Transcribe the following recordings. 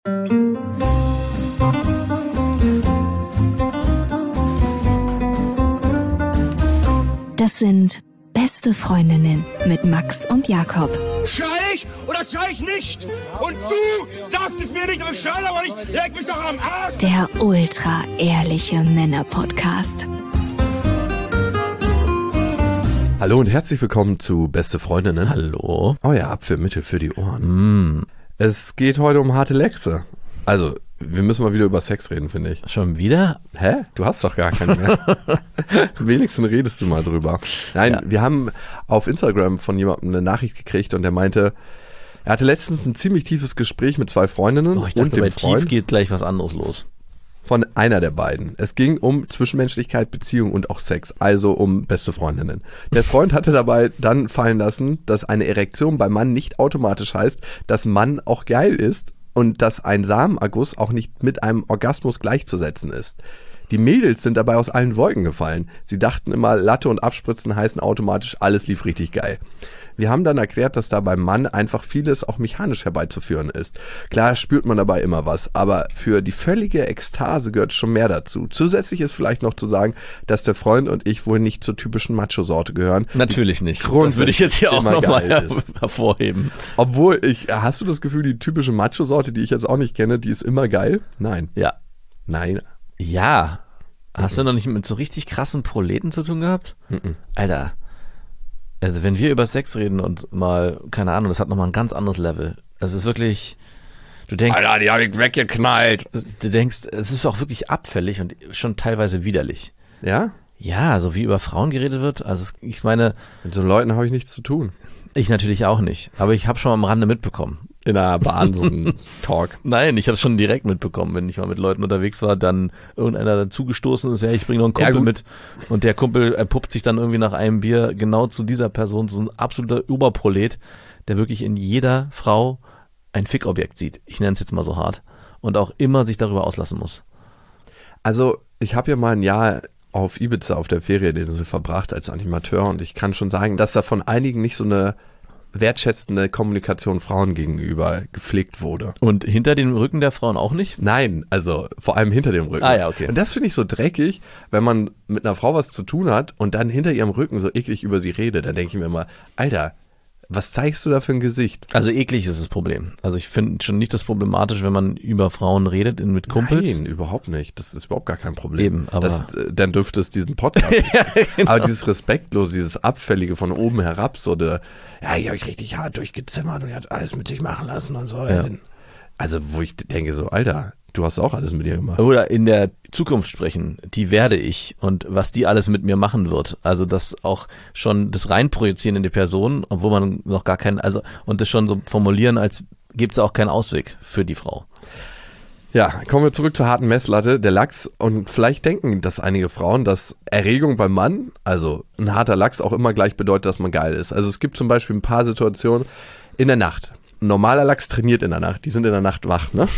Das sind Beste Freundinnen mit Max und Jakob. Schrei ich oder schrei ich nicht? Und du sagst es mir nicht und schrei aber nicht. Leg mich doch am Arsch. Der ultra-ehrliche Männer-Podcast. Hallo und herzlich willkommen zu Beste Freundinnen. Hallo. Euer Abführmittel für die Ohren. Es geht heute um harte Lexe. Also, wir müssen mal wieder über Sex reden, finde ich. Schon wieder? Hä? Du hast doch gar keinen mehr. Wenigstens redest du mal drüber. Nein, ja. Wir haben auf Instagram von jemandem eine Nachricht gekriegt und der meinte, er hatte letztens ein ziemlich tiefes Gespräch mit zwei Freundinnen Ich dachte, und dem bei Freund. tief geht gleich was anderes los. Von einer der beiden. Es ging um Zwischenmenschlichkeit, Beziehung und auch Sex, also um beste Freundinnen. Der Freund hatte dabei dann fallen lassen, dass eine Erektion beim Mann nicht automatisch heißt, dass Mann auch geil ist und dass ein Samenerguss auch nicht mit einem Orgasmus gleichzusetzen ist. Die Mädels sind dabei aus allen Wolken gefallen. Sie dachten immer, Latte und Abspritzen heißen automatisch, alles lief richtig geil. Wir haben dann erklärt, dass da beim Mann einfach vieles auch mechanisch herbeizuführen ist. Klar spürt man dabei immer was, aber für die völlige Ekstase gehört schon mehr dazu. Zusätzlich ist vielleicht noch zu sagen, dass der Freund und ich wohl nicht zur typischen Macho-Sorte gehören. Natürlich nicht. Das würde ich jetzt hier auch nochmal hervorheben. Obwohl, hast du das Gefühl, die typische Macho-Sorte, die ich jetzt auch nicht kenne, die ist immer geil? Nein. Ja. Nein. Ja. Hast du noch nicht mit so richtig krassen Proleten zu tun gehabt? Alter. Also wenn wir über Sex reden und mal, keine Ahnung, das hat nochmal ein ganz anderes Level. Es ist wirklich, du denkst... Alter, die habe ich weggeknallt. Du denkst, es ist auch wirklich abfällig und schon teilweise widerlich. Ja? Ja, so wie über Frauen geredet wird. Also ich meine... Mit so Leuten habe ich nichts zu tun. Ich natürlich auch nicht. Aber ich habe schon am Rande mitbekommen. In einer Bahn so ein Talk. Nein, ich habe schon direkt mitbekommen, wenn ich mal mit Leuten unterwegs war, dann irgendeiner dazugestoßen ist, ja, ich bringe noch einen Kumpel mit und der Kumpel erpuppt sich dann irgendwie nach einem Bier genau zu dieser Person, so ein absoluter Überprolet, der wirklich in jeder Frau ein Fickobjekt sieht. Ich nenne es jetzt mal so hart. Und auch immer sich darüber auslassen muss. Also, ich habe ja mal ein Jahr auf Ibiza auf der Ferieninsel verbracht als Animateur und ich kann schon sagen, dass da von einigen nicht so eine wertschätzende Kommunikation Frauen gegenüber gepflegt wurde. Und hinter dem Rücken der Frauen auch nicht? Nein, also vor allem hinter dem Rücken. Ah ja, okay. Und das finde ich so dreckig, wenn man mit einer Frau was zu tun hat und dann hinter ihrem Rücken so eklig über sie redet. Dann denke ich mir immer, Alter, was zeigst du da für ein Gesicht? Also eklig ist das Problem. Also ich finde schon nicht das problematisch, wenn man über Frauen redet mit Kumpels. Nein, überhaupt nicht. Das ist überhaupt gar kein Problem. Eben, aber dann dürfte es diesen Podcast nicht. Ja, genau. Aber dieses Respektlose, dieses Abfällige von oben herab, so der, ja, ich habe ich richtig hart durchgezimmert und er hat alles mit sich machen lassen und so. Ja. Also wo ich denke so, Alter, du hast auch alles mit dir gemacht. Oder in der Zukunft sprechen, die werde ich und was die alles mit mir machen wird. Also das auch schon das reinprojizieren in die Person, obwohl man noch gar keinen, also und das schon so formulieren, als gibt es auch keinen Ausweg für die Frau. Ja, kommen wir zurück zur harten Messlatte, der Lachs. Und vielleicht denken das einige Frauen, dass Erregung beim Mann, also ein harter Lachs, auch immer gleich bedeutet, dass man geil ist. Also es gibt zum Beispiel ein paar Situationen in der Nacht. Ein normaler Lachs trainiert in der Nacht, die sind in der Nacht wach, ne?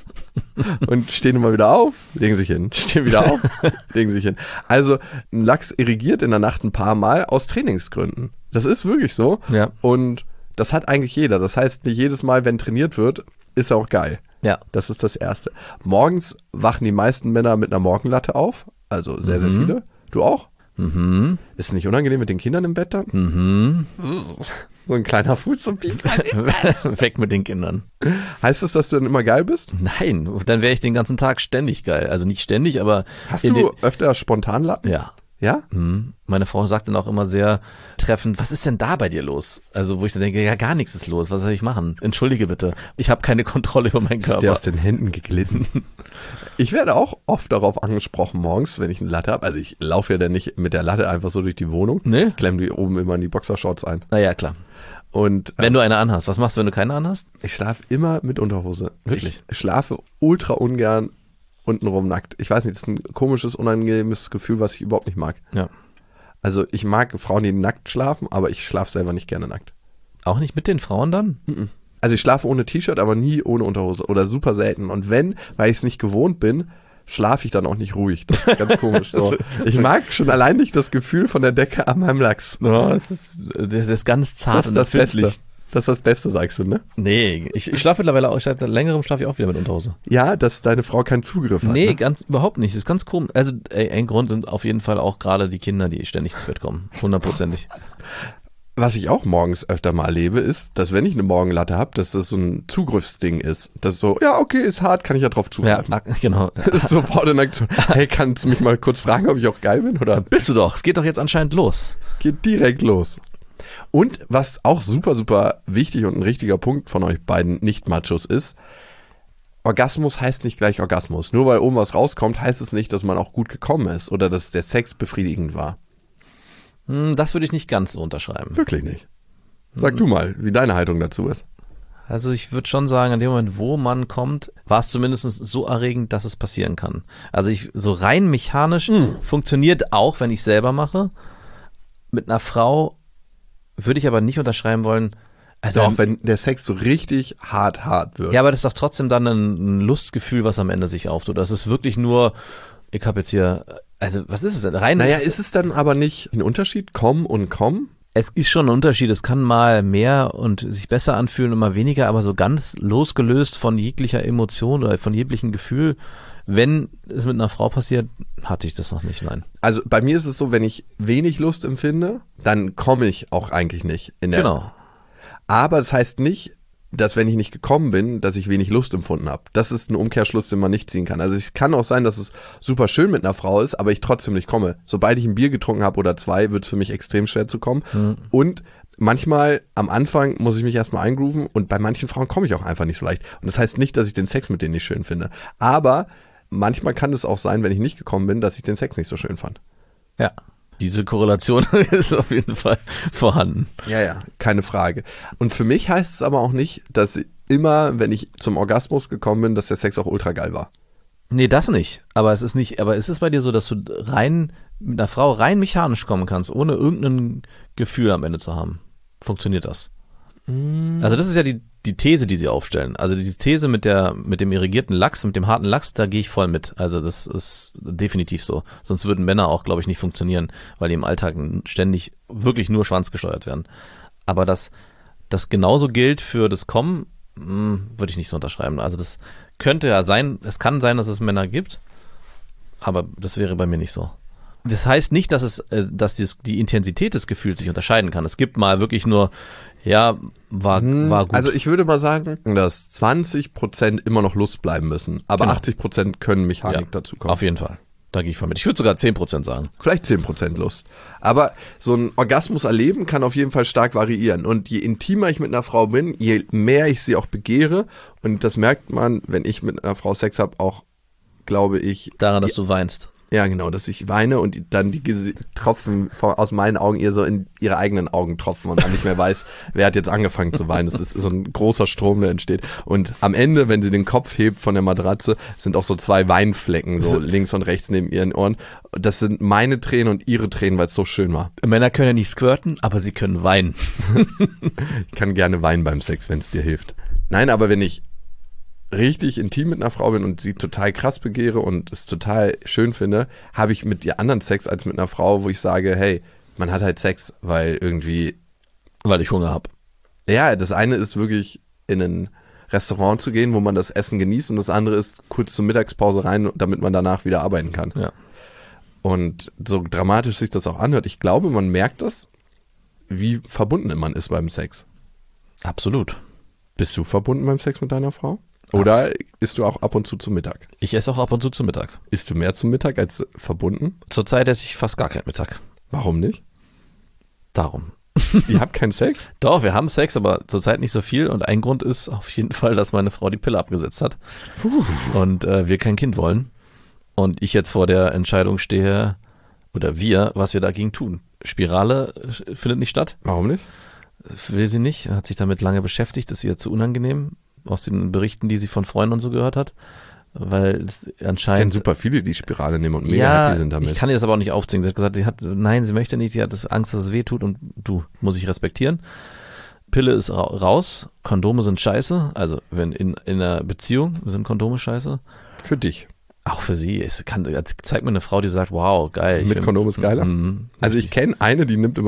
Und stehen immer wieder auf, legen sich hin, stehen wieder auf, legen sich hin. Also ein Lachs irrigiert in der Nacht ein paar Mal aus Trainingsgründen. Das ist wirklich so. Ja. Und das hat eigentlich jeder. Das heißt, nicht jedes Mal, wenn trainiert wird, ist er auch geil. Ja. Das ist das Erste. Morgens wachen die meisten Männer mit einer Morgenlatte auf. Also sehr, sehr viele. Du auch? Mhm. Ist es nicht unangenehm mit den Kindern im Bett dann? Mhm. So ein kleiner Fuß, so ein Piek. Weg mit den Kindern. Heißt das, dass du dann immer geil bist? Nein, dann wäre ich den ganzen Tag ständig geil. Also nicht ständig, aber... Hast du öfter Spontanlatten? Ja. Ja? Mhm. Meine Frau sagt dann auch immer sehr treffend, was ist denn da bei dir los? Also wo ich dann denke, ja gar nichts ist los, was soll ich machen? Entschuldige bitte, ich habe keine Kontrolle über meinen Körper. Ist dir aus den Händen geglitten. Ich werde auch oft darauf angesprochen morgens, wenn ich eine Latte habe. Also ich laufe ja dann nicht mit der Latte einfach so durch die Wohnung. Nee? Klemme die oben immer in die Boxershorts ein. Naja, klar. Und wenn du eine anhast, was machst du, wenn du keine anhast? Ich schlafe immer mit Unterhose. Wirklich? Ich schlafe ultra ungern untenrum nackt. Ich weiß nicht, das ist ein komisches, unangenehmes Gefühl, was ich überhaupt nicht mag. Ja. Also ich mag Frauen, die nackt schlafen, aber ich schlafe selber nicht gerne nackt. Auch nicht mit den Frauen dann? Also ich schlafe ohne T-Shirt, aber nie ohne Unterhose oder super selten. Und wenn, weil ich es nicht gewohnt bin, schlafe ich dann auch nicht ruhig. Das ist ganz komisch so. Ich mag schon allein nicht das Gefühl von der Decke an meinem Lachs. Oh, das ist ganz zart Das ist und das empfindlich. Beste. Das ist das Beste, sagst du, ne? Nee, ich schlafe mittlerweile auch, seit längerem schlafe ich auch wieder mit Unterhose. Ja, dass deine Frau keinen Zugriff hat. Nee, ne? überhaupt nicht. Das ist ganz komisch. Also ein Grund sind auf jeden Fall auch gerade die Kinder, die ständig ins Bett kommen. 100%ig. Was ich auch morgens öfter mal erlebe, ist, dass wenn ich eine Morgenlatte habe, dass das so ein Zugriffsding ist. Das ist so, ja, okay, ist hart, kann ich ja drauf zugreifen. Ja, genau. Das ist sofort in Aktion. Hey, kannst du mich mal kurz fragen, ob ich auch geil bin? Oder Bist du doch. Es geht doch jetzt anscheinend los. geht direkt los. Und was auch super, super wichtig und ein richtiger Punkt von euch beiden Nicht-Machos ist, Orgasmus heißt nicht gleich Orgasmus. Nur weil oben was rauskommt, heißt es nicht, dass man auch gut gekommen ist oder dass der Sex befriedigend war. Das würde ich nicht ganz so unterschreiben. Wirklich nicht. Sag du mal, wie deine Haltung dazu ist. Also ich würde schon sagen, in dem Moment, wo man kommt, war es zumindest so erregend, dass es passieren kann. Also so rein mechanisch funktioniert auch, wenn ich selber mache. Mit einer Frau würde ich aber nicht unterschreiben wollen. Also auch wenn der Sex so richtig hart wird. Ja, aber das ist doch trotzdem dann ein Lustgefühl, was am Ende sich auftut. Das ist wirklich nur, ich habe jetzt hier, also was ist es denn? Rein. Naja, ist es dann aber nicht ein Unterschied, kommen und kommen? Es ist schon ein Unterschied. Es kann mal mehr und sich besser anfühlen und mal weniger, aber so ganz losgelöst von jeglicher Emotion oder von jeglichem Gefühl, wenn es mit einer Frau passiert, hatte ich das noch nicht, nein. Also bei mir ist es so, wenn ich wenig Lust empfinde, dann komme ich auch eigentlich nicht. Genau. Aber das heißt nicht, dass wenn ich nicht gekommen bin, dass ich wenig Lust empfunden habe. Das ist ein Umkehrschluss, den man nicht ziehen kann. Also es kann auch sein, dass es super schön mit einer Frau ist, aber ich trotzdem nicht komme. Sobald ich ein Bier getrunken habe oder 2, wird es für mich extrem schwer zu kommen. Und manchmal am Anfang muss ich mich erstmal eingrooven und bei manchen Frauen komme ich auch einfach nicht so leicht. Und das heißt nicht, dass ich den Sex mit denen nicht schön finde. Aber manchmal kann es auch sein, wenn ich nicht gekommen bin, dass ich den Sex nicht so schön fand. Ja. Diese Korrelation ist auf jeden Fall vorhanden. Ja, keine Frage. Und für mich heißt es aber auch nicht, dass immer, wenn ich zum Orgasmus gekommen bin, dass der Sex auch ultra geil war. Nee, das nicht. Aber ist es bei dir so, dass du mit einer Frau rein mechanisch kommen kannst, ohne irgendein Gefühl am Ende zu haben? Funktioniert das? Also das ist ja die These, die sie aufstellen. Also die These mit dem irrigierten Lachs, mit dem harten Lachs, da gehe ich voll mit. Also das ist definitiv so. Sonst würden Männer auch, glaube ich, nicht funktionieren, weil die im Alltag ständig wirklich nur schwanzgesteuert werden. Aber dass das genauso gilt für das Kommen, würde ich nicht so unterschreiben. Also das könnte ja sein, es kann sein, dass es Männer gibt, aber das wäre bei mir nicht so. Das heißt nicht, dass die Intensität des Gefühls sich unterscheiden kann. Es gibt mal wirklich nur, ja, war gut. Also ich würde mal sagen, dass 20% immer noch Lust bleiben müssen, aber Genau. 80% können Mechanik dazu kommen. Auf jeden Fall. Da gehe ich voll mit. Ich würde sogar 10% sagen. Vielleicht 10% Lust. Aber so ein Orgasmus erleben kann auf jeden Fall stark variieren. Und je intimer ich mit einer Frau bin, je mehr ich sie auch begehre, und das merkt man, wenn ich mit einer Frau Sex habe, auch, glaube ich, Daran, dass du weinst. ja, genau, dass ich weine und dann die Tropfen aus meinen Augen ihr so in ihre eigenen Augen tropfen und man nicht mehr weiß, wer hat jetzt angefangen zu weinen. Es ist so ein großer Strom, der entsteht. Und am Ende, wenn sie den Kopf hebt von der Matratze, sind auch so 2 Weinflecken, so links und rechts neben ihren Ohren. Das sind meine Tränen und ihre Tränen, weil es so schön war. Männer können ja nicht squirten, aber sie können weinen. Ich kann gerne weinen beim Sex, wenn es dir hilft. Nein, aber wenn ich richtig intim mit einer Frau bin und sie total krass begehre und es total schön finde, habe ich mit ihr anderen Sex als mit einer Frau, wo ich sage, hey, man hat halt Sex, weil irgendwie... Weil ich Hunger habe. Ja, das eine ist wirklich in ein Restaurant zu gehen, wo man das Essen genießt, und das andere ist kurz zur Mittagspause rein, damit man danach wieder arbeiten kann. Ja. Und so dramatisch sich das auch anhört, ich glaube, man merkt das, wie verbunden man ist beim Sex. Absolut. Bist du verbunden beim Sex mit deiner Frau? Oder isst du auch ab und zu Mittag? Ich esse auch ab und zu Mittag. Isst du mehr zum Mittag als verbunden? Zurzeit esse ich fast gar keinen Mittag. Warum nicht? Darum. Ihr habt keinen Sex? Doch, wir haben Sex, aber zurzeit nicht so viel. Und ein Grund ist auf jeden Fall, dass meine Frau die Pille abgesetzt hat. Und wir kein Kind wollen. Und ich jetzt vor der Entscheidung stehe, oder wir, was wir dagegen tun. Spirale findet nicht statt. Warum nicht? Will sie nicht. Hat sich damit lange beschäftigt. Das ist ihr zu unangenehm. Aus den Berichten, die sie von Freunden und so gehört hat. Weil es Ich kenne anscheinend... super viele, die Spirale nehmen und mega happy sind damit. Ich kann ihr das aber auch nicht aufzwingen. Sie hat gesagt, sie möchte nicht, sie hat Angst, dass es weh tut, und muss ich respektieren. Pille ist raus, Kondome sind scheiße, also wenn in einer Beziehung sind Kondome scheiße. Für dich. Auch für sie. Zeig mir eine Frau, die sagt, wow, geil. Mit Kondom ist geiler. Also ich kenne eine, die nimmt immer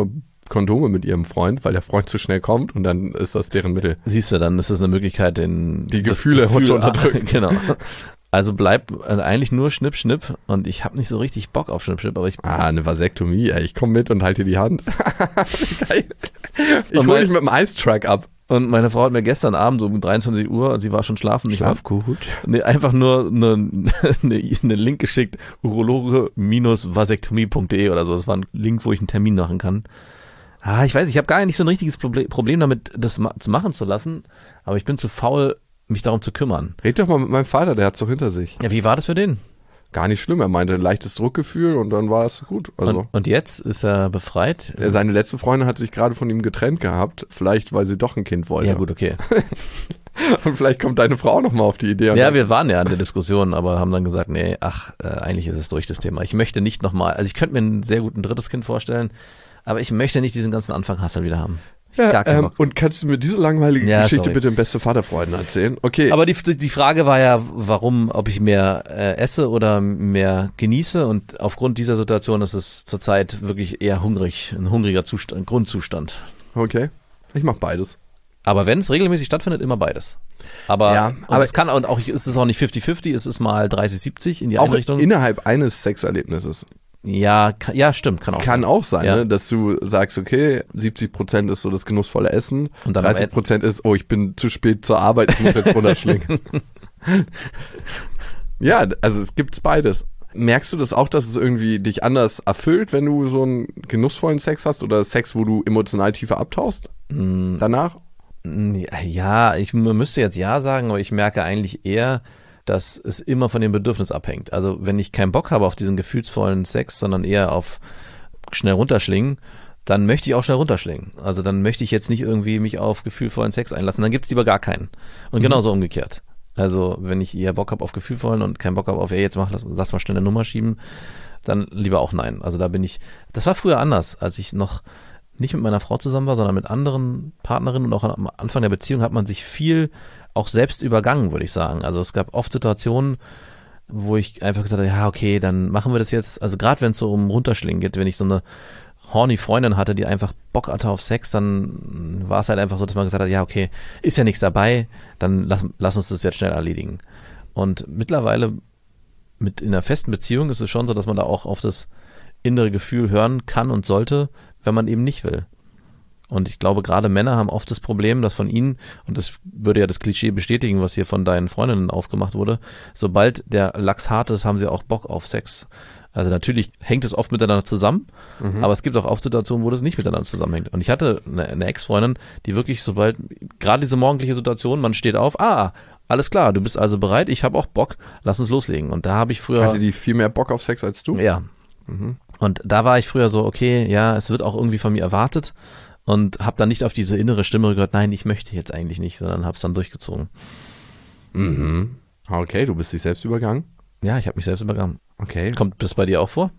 Kondome mit ihrem Freund, weil der Freund zu schnell kommt und dann ist das deren Mittel. Siehst du, dann ist es eine Möglichkeit, die Gefühle zu unterdrücken. Genau. Also bleibt eigentlich nur Schnipp, Schnipp und ich habe nicht so richtig Bock auf Schnipp, Schnipp, aber eine Vasektomie, ey, ich komme mit und halte dir die Hand. Geil. Ich hole dich mit dem Ice-Truck ab. Und meine Frau hat mir gestern Abend so um 23 Uhr, sie war schon schlafen. Schlaf gut. Nee, einfach nur eine Link geschickt, urologe-vasektomie.de oder so. Das war ein Link, wo ich einen Termin machen kann. Ich weiß, ich habe gar nicht so ein richtiges Problem damit, das machen zu lassen, aber ich bin zu faul, mich darum zu kümmern. Red doch mal mit meinem Vater, der hat's doch hinter sich. Ja, wie war das für den? Gar nicht schlimm, er meinte ein leichtes Druckgefühl und dann war es gut. Also. Und jetzt ist er befreit? Seine letzte Freundin hat sich gerade von ihm getrennt gehabt, vielleicht weil sie doch ein Kind wollte. Ja gut, okay. Und vielleicht kommt deine Frau nochmal auf die Idee. Ja, wir waren ja an der Diskussion, aber haben dann gesagt, nee, eigentlich ist es durch das Thema. Ich möchte nicht nochmal, also ich könnte mir ein sehr gut ein drittes Kind vorstellen, aber ich möchte nicht diesen ganzen Anfang-Hassel wieder haben. Ja, und kannst du mir diese langweilige Geschichte bitte im Beste Vaterfreunden erzählen? Okay. Aber die Frage war ja, ob ich mehr esse oder mehr genieße und aufgrund dieser Situation ist es zurzeit wirklich eher ein hungriger Zustand, Grundzustand. Okay, ich mach beides. Aber wenn es regelmäßig stattfindet, immer beides. Aber es kann und auch ist es auch nicht 50-50, es ist mal 30-70 in die eine Richtung. Auch innerhalb eines Sexerlebnisses. Ja, stimmt, kann auch sein. Sein, ne? Dass du sagst, okay, 70% ist so das genussvolle Essen und dann 30% ist, ich bin zu spät zur Arbeit, ich muss jetzt runterschlingen. Ja, also es gibt's beides. Merkst du das auch, dass es irgendwie dich anders erfüllt, wenn du so einen genussvollen Sex hast oder Sex, wo du emotional tiefer abtauchst danach? Ja, man müsste jetzt ja sagen, aber ich merke eigentlich eher, dass es immer von dem Bedürfnis abhängt. Also wenn ich keinen Bock habe auf diesen gefühlsvollen Sex, sondern eher auf schnell runterschlingen, dann möchte ich auch schnell runterschlingen. Also dann möchte ich jetzt nicht irgendwie mich auf gefühlvollen Sex einlassen, dann gibt's lieber gar keinen. Und genauso umgekehrt. Also wenn ich eher Bock habe auf gefühlvollen und keinen Bock habe auf, jetzt lass mal schnell eine Nummer schieben, dann lieber auch nein. Also das war früher anders, als ich noch nicht mit meiner Frau zusammen war, sondern mit anderen Partnerinnen und auch am Anfang der Beziehung hat man sich viel auch selbst übergangen, würde ich sagen. Also es gab oft Situationen, wo ich einfach gesagt habe, ja, okay, dann machen wir das jetzt. Also gerade wenn es so um Runterschlingen geht, wenn ich so eine horny Freundin hatte, die einfach Bock hatte auf Sex, dann war es halt einfach so, dass man gesagt hat, ja, okay, ist ja nichts dabei, dann lass uns das jetzt schnell erledigen. Und mittlerweile in einer festen Beziehung ist es schon so, dass man da auch auf das innere Gefühl hören kann und sollte, wenn man eben nicht will. Und ich glaube, gerade Männer haben oft das Problem, dass von ihnen, und das würde ja das Klischee bestätigen, was hier von deinen Freundinnen aufgemacht wurde, sobald der Lachs hart ist, haben sie auch Bock auf Sex. Also natürlich hängt es oft miteinander zusammen, aber es gibt auch oft Situationen, wo das nicht miteinander zusammenhängt. Und ich hatte eine Ex-Freundin, die wirklich sobald, gerade diese morgendliche Situation, man steht auf, alles klar, du bist also bereit, ich habe auch Bock, lass uns loslegen. Und da habe ich früher... Hatte die viel mehr Bock auf Sex als du? Ja. Und da war ich früher so, okay, ja, es wird auch irgendwie von mir erwartet. Und habe dann nicht auf diese innere Stimme gehört, nein, ich möchte jetzt eigentlich nicht, sondern habe es dann durchgezogen. Okay, du bist dich selbst übergangen? Ja, ich habe mich selbst übergangen. Okay. Kommt das bei dir auch vor?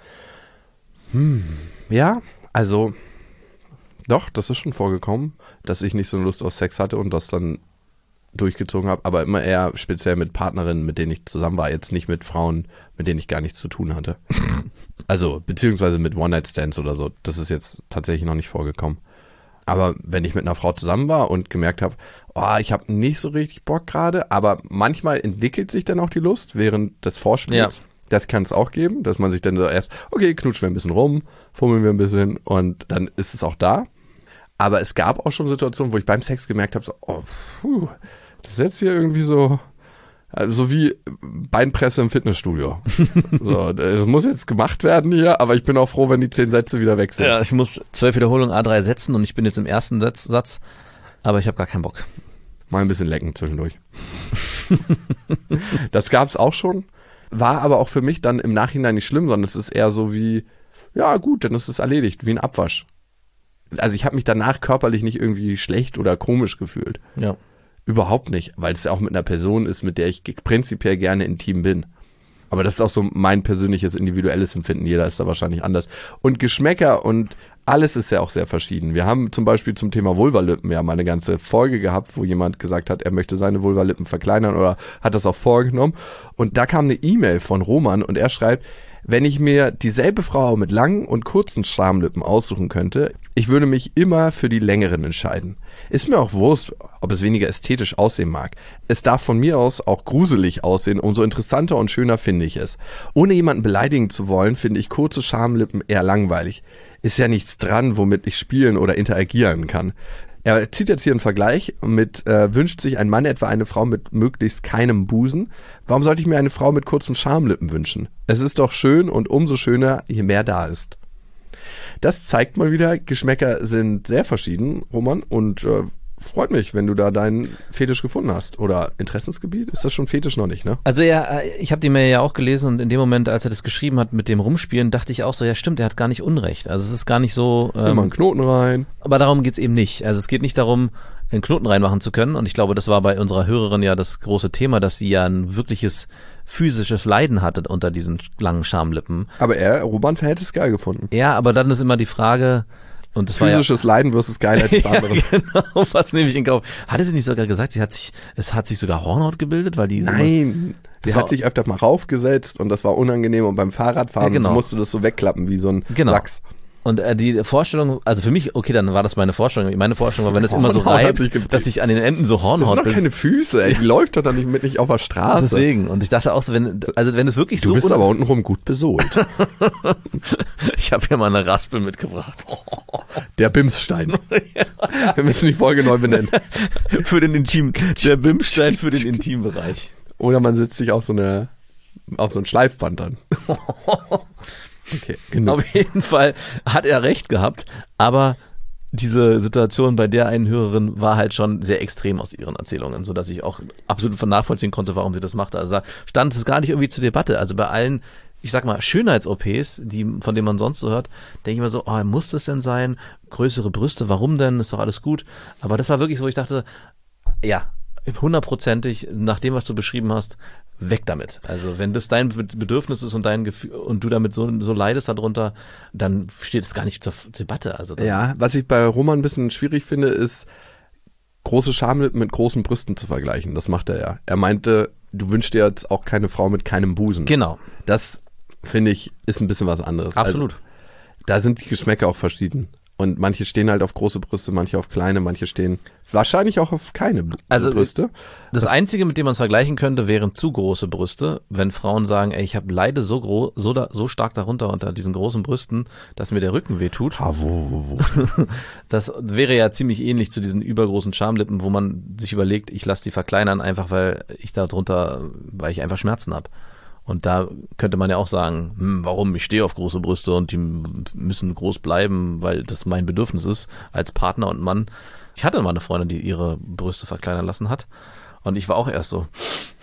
Ja, also doch, das ist schon vorgekommen, dass ich nicht so eine Lust auf Sex hatte und das dann durchgezogen habe, aber immer eher speziell mit Partnerinnen, mit denen ich zusammen war, jetzt nicht mit Frauen, mit denen ich gar nichts zu tun hatte. Also, beziehungsweise mit One-Night-Stands oder so. Das ist jetzt tatsächlich noch nicht vorgekommen. Aber wenn ich mit einer Frau zusammen war und gemerkt habe, ich habe nicht so richtig Bock gerade, aber manchmal entwickelt sich dann auch die Lust während des Vorspiels. Ja. Das kann es auch geben, dass man sich dann so erst, okay, knutschen wir ein bisschen rum, fummeln wir ein bisschen und dann ist es auch da. Aber es gab auch schon Situationen, wo ich beim Sex gemerkt habe, das ist jetzt hier irgendwie so wie Beinpresse im Fitnessstudio. So, das muss jetzt gemacht werden hier, aber ich bin auch froh, wenn die 10 Sätze wieder weg sind. Ja, ich muss 12 Wiederholungen A3 setzen und ich bin jetzt im ersten Satz, aber ich habe gar keinen Bock. Mal ein bisschen lecken zwischendurch. Das gab's auch schon, war aber auch für mich dann im Nachhinein nicht schlimm, sondern es ist eher so wie, ja gut, dann ist es erledigt, wie ein Abwasch. Also ich habe mich danach körperlich nicht irgendwie schlecht oder komisch gefühlt. Ja. Überhaupt nicht, weil es ja auch mit einer Person ist, mit der ich prinzipiell gerne intim bin. Aber das ist auch so mein persönliches, individuelles Empfinden. Jeder ist da wahrscheinlich anders. Und Geschmäcker und alles ist ja auch sehr verschieden. Wir haben zum Beispiel zum Thema Vulvalippen ja mal eine ganze Folge gehabt, wo jemand gesagt hat, er möchte seine Vulvalippen verkleinern oder hat das auch vorgenommen. Und da kam eine E-Mail von Roman und er schreibt, wenn ich mir dieselbe Frau mit langen und kurzen Schamlippen aussuchen könnte, Ich würde mich immer für die längeren entscheiden. Ist mir auch Wurst, ob es weniger ästhetisch aussehen mag. Es darf von mir aus auch gruselig aussehen, umso interessanter und schöner finde ich es. Ohne jemanden beleidigen zu wollen, finde ich kurze Schamlippen eher langweilig. Ist ja nichts dran, womit ich spielen oder interagieren kann. Er zieht jetzt hier einen Vergleich mit, wünscht sich ein Mann etwa eine Frau mit möglichst keinem Busen? Warum sollte ich mir eine Frau mit kurzen Schamlippen wünschen? Es ist doch schön und umso schöner, je mehr da ist. Das zeigt mal wieder, Geschmäcker sind sehr verschieden, Roman, und freut mich, wenn du da deinen Fetisch gefunden hast. Oder Interessensgebiet? Ist das schon Fetisch noch nicht, ne? Also ja, ich habe die Mail ja auch gelesen und in dem Moment, als er das geschrieben hat mit dem Rumspielen, dachte ich auch so, ja stimmt, er hat gar nicht Unrecht. Also es ist gar nicht so... Immer einen Knoten rein. Aber darum geht's eben nicht. Also es geht nicht darum, einen Knoten reinmachen zu können. Und ich glaube, das war bei unserer Hörerin ja das große Thema, dass sie ja ein wirkliches physisches Leiden hatte unter diesen langen Schamlippen. Aber Roman hätte es geil gefunden. Ja, aber dann ist immer die Frage... Und das physisches Leiden versus Geilheit des anderen. Ja, genau, was nehme ich in Kauf? Hatte sie nicht sogar gesagt, es hat sich sogar Hornhaut gebildet? Weil die Nein, sie hat sich öfter mal raufgesetzt und das war unangenehm und beim Fahrradfahren musste das so wegklappen wie so ein Lachs. Und die Vorstellung, also für mich, okay, dann war das meine Vorstellung. Meine Vorstellung war, wenn es immer so reibt, dass sich an den Enden so Hornhaut bildet. Das sind doch keine Füße, ey. Die läuft doch dann nicht auf der Straße. Deswegen. Und ich dachte auch so, wenn es wirklich so... Du bist aber untenrum gut besohlt. Ich habe hier mal eine Raspel mitgebracht. Der Bimsstein. Wir müssen die Folge neu benennen. Der Bimsstein für den Intimbereich. Oder man setzt sich auf so ein Schleifband dann. Okay, genau. Auf jeden Fall hat er recht gehabt, aber diese Situation bei der einen Hörerin war halt schon sehr extrem aus ihren Erzählungen, sodass ich auch absolut nachvollziehen konnte, warum sie das machte. Also da stand es gar nicht irgendwie zur Debatte. Also bei allen, ich sag mal, Schönheits-OPs, von denen man sonst so hört, denke ich mir so, muss das denn sein? Größere Brüste, warum denn? Ist doch alles gut. Aber das war wirklich so, ich dachte, ja, 100%ig, nach dem, was du beschrieben hast, weg damit. Also wenn das dein Bedürfnis ist und dein Gefühl und du damit so leidest darunter, dann steht es gar nicht zur Debatte. Also ja, was ich bei Roman ein bisschen schwierig finde, ist, große Schamlippen mit großen Brüsten zu vergleichen. Das macht er ja. Er meinte, du wünschst dir jetzt auch keine Frau mit keinem Busen. Genau. Das, finde ich, ist ein bisschen was anderes. Absolut. Also, da sind die Geschmäcker auch verschieden. Und manche stehen halt auf große Brüste, manche auf kleine, manche stehen wahrscheinlich auch auf keine Brüste. Das Einzige, mit dem man es vergleichen könnte, wären zu große Brüste. Wenn Frauen sagen, ey, ich leide so stark darunter unter diesen großen Brüsten, dass mir der Rücken wehtut. Das wäre ja ziemlich ähnlich zu diesen übergroßen Schamlippen, wo man sich überlegt, ich lasse die verkleinern, einfach weil ich einfach Schmerzen habe. Und da könnte man ja auch sagen, warum, ich stehe auf große Brüste und die müssen groß bleiben, weil das mein Bedürfnis ist als Partner und Mann. Ich hatte mal eine Freundin, die ihre Brüste verkleinern lassen hat und ich war auch erst so,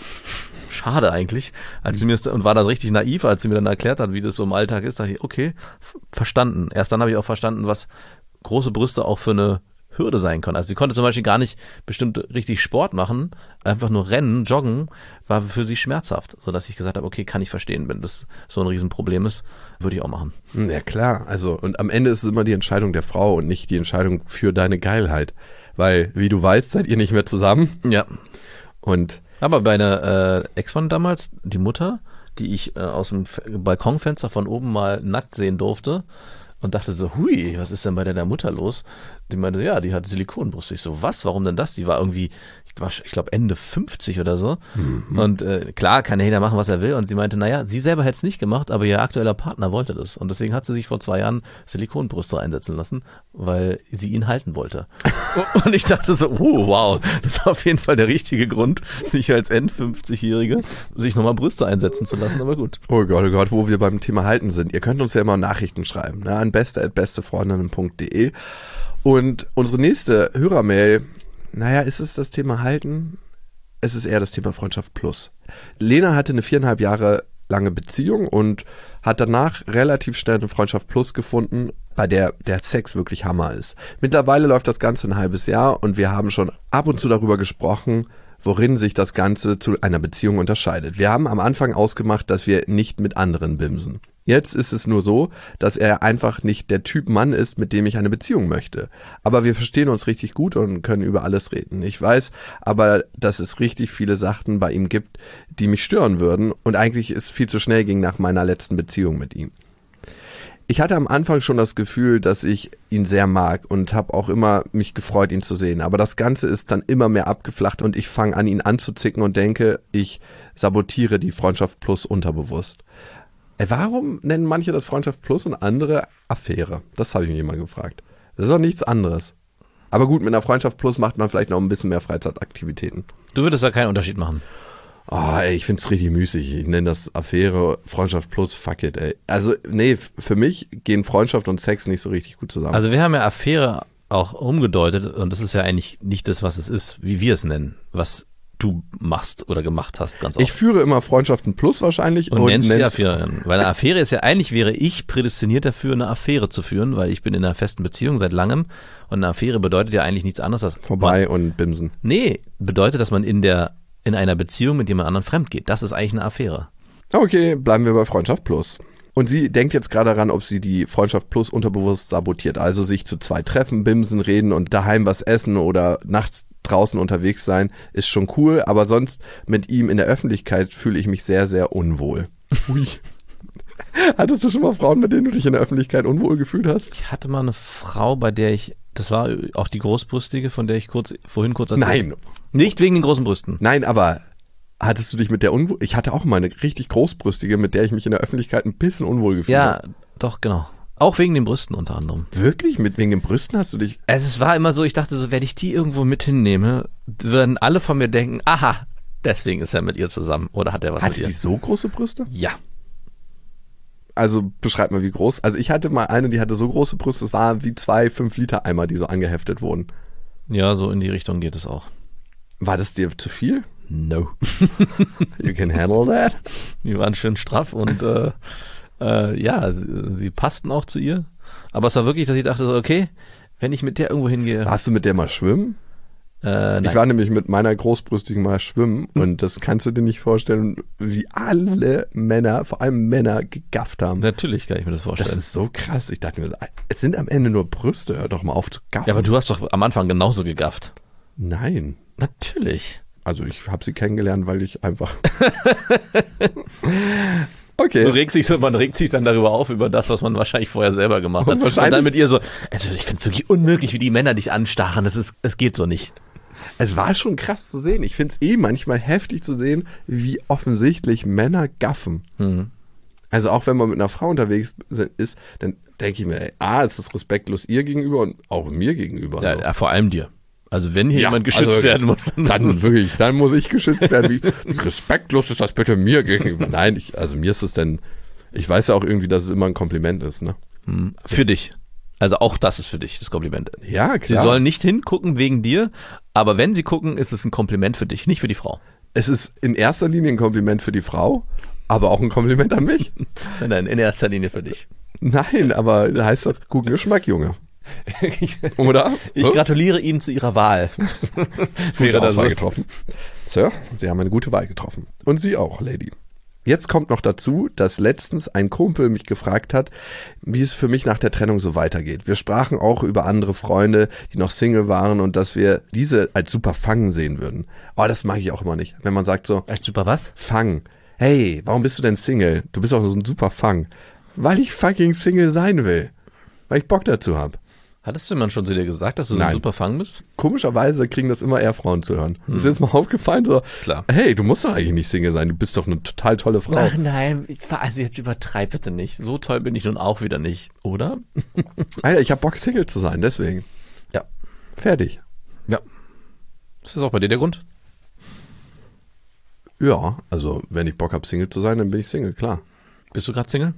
schade eigentlich, und war dann richtig naiv, als sie mir dann erklärt hat, wie das so im Alltag ist, dachte ich, okay, verstanden. Erst dann habe ich auch verstanden, was große Brüste auch für eine Hürde sein können. Also sie konnte zum Beispiel gar nicht bestimmt richtig Sport machen, einfach nur rennen, joggen, war für sie schmerzhaft, sodass ich gesagt habe, okay, kann ich verstehen, wenn das so ein Riesenproblem ist, würde ich auch machen. Ja klar, also und am Ende ist es immer die Entscheidung der Frau und nicht die Entscheidung für deine Geilheit, weil, wie du weißt, seid ihr nicht mehr zusammen. Ja. Und aber bei einer Ex von damals, die Mutter, die ich aus dem Balkonfenster von oben mal nackt sehen durfte, und dachte so, hui, was ist denn bei der Mutter los? Die meinte, ja, die hat Silikonbrust. Ich so, was? Warum denn das? Die war irgendwie, ich glaube Ende 50 oder so. Mhm. Und klar kann jeder machen, was er will. Und sie meinte, naja, sie selber hätte es nicht gemacht, aber ihr aktueller Partner wollte das. Und deswegen hat sie sich vor 2 Jahren Silikonbrüste einsetzen lassen, weil sie ihn halten wollte. Und ich dachte so, wow, das ist auf jeden Fall der richtige Grund, sich als End-50-Jährige sich nochmal Brüste einsetzen zu lassen, aber gut. Oh Gott, wo wir beim Thema Halten sind. Ihr könnt uns ja immer Nachrichten schreiben, ne, an beste@bestefreundinnen.de. Und unsere nächste Hörermail, ist es das Thema Halten? Es ist eher das Thema Freundschaft Plus. Lena hatte eine 4,5 Jahre lange Beziehung und hat danach relativ schnell eine Freundschaft Plus gefunden, bei der Sex wirklich Hammer ist. Mittlerweile läuft das Ganze ein halbes Jahr und wir haben schon ab und zu darüber gesprochen, worin sich das Ganze zu einer Beziehung unterscheidet. Wir haben am Anfang ausgemacht, dass wir nicht mit anderen bimsen. Jetzt ist es nur so, dass er einfach nicht der Typ Mann ist, mit dem ich eine Beziehung möchte. Aber wir verstehen uns richtig gut und können über alles reden. Ich weiß aber, dass es richtig viele Sachen bei ihm gibt, die mich stören würden. Und eigentlich ist viel zu schnell ging nach meiner letzten Beziehung mit ihm. Ich hatte am Anfang schon das Gefühl, dass ich ihn sehr mag und habe auch immer mich gefreut, ihn zu sehen. Aber das Ganze ist dann immer mehr abgeflacht und ich fange an, ihn anzuzicken und denke, ich sabotiere die Freundschaft Plus unterbewusst. Warum nennen manche das Freundschaft Plus und andere Affäre? Das habe ich mich immer gefragt. Das ist doch nichts anderes. Aber gut, mit einer Freundschaft Plus macht man vielleicht noch ein bisschen mehr Freizeitaktivitäten. Du würdest da keinen Unterschied machen? Oh, ey, ich find's richtig müßig. Ich nenne das Affäre, Freundschaft Plus, fuck it, ey. Also, nee, für mich gehen Freundschaft und Sex nicht so richtig gut zusammen. Also wir haben ja Affäre auch umgedeutet und das ist ja eigentlich nicht das, was es ist, wie wir es nennen, was du machst oder gemacht hast, ganz oft. Ich führe immer Freundschaften Plus wahrscheinlich. Und nennst die Affäre. Weil eine Affäre ist ja, eigentlich wäre ich prädestiniert dafür, eine Affäre zu führen, weil ich bin in einer festen Beziehung seit langem und eine Affäre bedeutet ja eigentlich nichts anderes als... Vorbei und bimsen. Nee, bedeutet, dass man in einer Beziehung mit jemand anderem fremd geht. Das ist eigentlich eine Affäre. Okay, bleiben wir bei Freundschaft Plus. Und sie denkt jetzt gerade daran, ob sie die Freundschaft Plus unterbewusst sabotiert. Also sich zu zweit treffen, bimsen, reden und daheim was essen oder nachts draußen unterwegs sein, ist schon cool. Aber sonst mit ihm in der Öffentlichkeit fühle ich mich sehr, sehr unwohl. Ui. Hattest du schon mal Frauen, mit denen du dich in der Öffentlichkeit unwohl gefühlt hast? Ich hatte mal eine Frau, bei der das war auch die Großbrüstige, von der ich vorhin kurz erzählt habe. Nein. Nicht wegen den großen Brüsten. Nein, aber hattest du dich mit der unwohl... Ich hatte auch mal eine richtig großbrüstige, mit der ich mich in der Öffentlichkeit ein bisschen unwohl gefühlt habe. Ja, doch, genau. Auch wegen den Brüsten unter anderem. Wirklich? Wegen den Brüsten hast du dich... Also es war immer so, ich dachte so, wenn ich die irgendwo mit hinnehme, würden alle von mir denken, aha, deswegen ist er mit ihr zusammen. Oder hat er was mit ihr? Hat die so große Brüste? Ja. Also beschreib mal, wie groß. Also ich hatte mal eine, die hatte so große Brüste, es war wie 2 5-Liter-Eimer, die so angeheftet wurden. Ja, so in die Richtung geht es auch. War das dir zu viel? No. You can handle that? Die waren schön straff und ja, sie passten auch zu ihr. Aber es war wirklich, dass ich dachte so, okay, wenn ich mit der irgendwo hingehe. Warst du mit der mal schwimmen? Nein. Ich war nämlich mit meiner Großbrüstigen mal schwimmen und das kannst du dir nicht vorstellen, wie alle Männer, vor allem Männer, gegafft haben. Natürlich kann ich mir das vorstellen. Das ist so krass. Ich dachte mir, es sind am Ende nur Brüste, hör doch mal auf zu gaffen. Ja, aber du hast doch am Anfang genauso gegafft. Nein. Natürlich. Also ich habe sie kennengelernt, weil ich einfach... Okay. Man regt sich dann darüber auf, über das, was man wahrscheinlich vorher selber gemacht hat. Und dann mit ihr so, also ich finde es wirklich unmöglich, wie die Männer dich anstarren. Es geht so nicht. Es war schon krass zu sehen. Ich finde es manchmal heftig zu sehen, wie offensichtlich Männer gaffen. Mhm. Also auch wenn man mit einer Frau unterwegs ist, dann denke ich mir, ist das respektlos ihr gegenüber und auch mir gegenüber. Ja, vor allem dir. Also wenn hier jemand geschützt werden muss, dann muss ich geschützt werden. Wie respektlos ist das bitte mir gegenüber? Nein, mir ist es denn, ich weiß ja auch irgendwie, dass es immer ein Kompliment ist, ne? Für dich. Also auch das ist für dich, das Kompliment. Ja, klar. Sie sollen nicht hingucken wegen dir, aber wenn sie gucken, ist es ein Kompliment für dich, nicht für die Frau. Es ist in erster Linie ein Kompliment für die Frau, aber auch ein Kompliment an mich. Nein, in erster Linie für dich. Nein, aber das heißt doch, guten Geschmack, Junge. Oder? Ich gratuliere Ihnen zu Ihrer Wahl. Wäre das Wahl getroffen. Sir, Sie haben eine gute Wahl getroffen. Und Sie auch, Lady. Jetzt kommt noch dazu, dass letztens ein Kumpel mich gefragt hat, wie es für mich nach der Trennung so weitergeht. Wir sprachen auch über andere Freunde, die noch Single waren und dass wir diese als super Fang sehen würden. Oh, das mag ich auch immer nicht. Wenn man sagt so... Als super was? Fang. Hey, warum bist du denn Single? Du bist auch so ein super Fang. Weil ich fucking Single sein will. Weil ich Bock dazu habe. Hattest du jemand schon zu dir gesagt, dass du so ein super Fang bist? Komischerweise kriegen das immer eher Frauen zu hören. Ist dir jetzt mal aufgefallen? So, klar. Hey, du musst doch eigentlich nicht Single sein. Du bist doch eine total tolle Frau. Ach nein, also jetzt übertreib bitte nicht. So toll bin ich nun auch wieder nicht, oder? Alter, ich hab Bock, Single zu sein, deswegen. Ja. Fertig. Ja. Ist das auch bei dir der Grund? Ja, also wenn ich Bock habe, Single zu sein, dann bin ich Single, klar. Bist du gerade Single?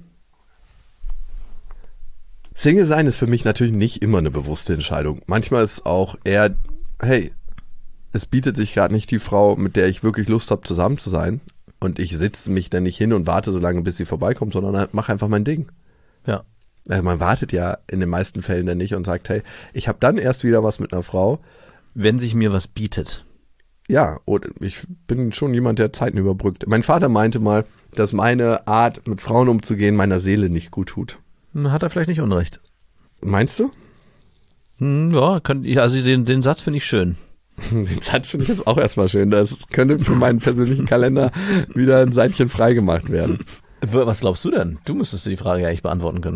Single sein ist für mich natürlich nicht immer eine bewusste Entscheidung. Manchmal ist auch eher, hey, es bietet sich gerade nicht die Frau, mit der ich wirklich Lust habe, zusammen zu sein. Und ich sitze mich dann nicht hin und warte so lange, bis sie vorbeikommt, sondern mache einfach mein Ding. Ja. Also man wartet ja in den meisten Fällen dann nicht und sagt, hey, ich habe dann erst wieder was mit einer Frau. Wenn sich mir was bietet. Ja, und ich bin schon jemand, der Zeiten überbrückt. Mein Vater meinte mal, dass meine Art, mit Frauen umzugehen, meiner Seele nicht gut tut. Hat er vielleicht nicht unrecht. Meinst du? Ja, also den Satz finde ich schön. Den Satz finde ich jetzt auch erstmal schön. Das könnte für meinen persönlichen Kalender wieder ein Seitchen freigemacht werden. Was glaubst du denn? Du müsstest die Frage ja eigentlich beantworten können.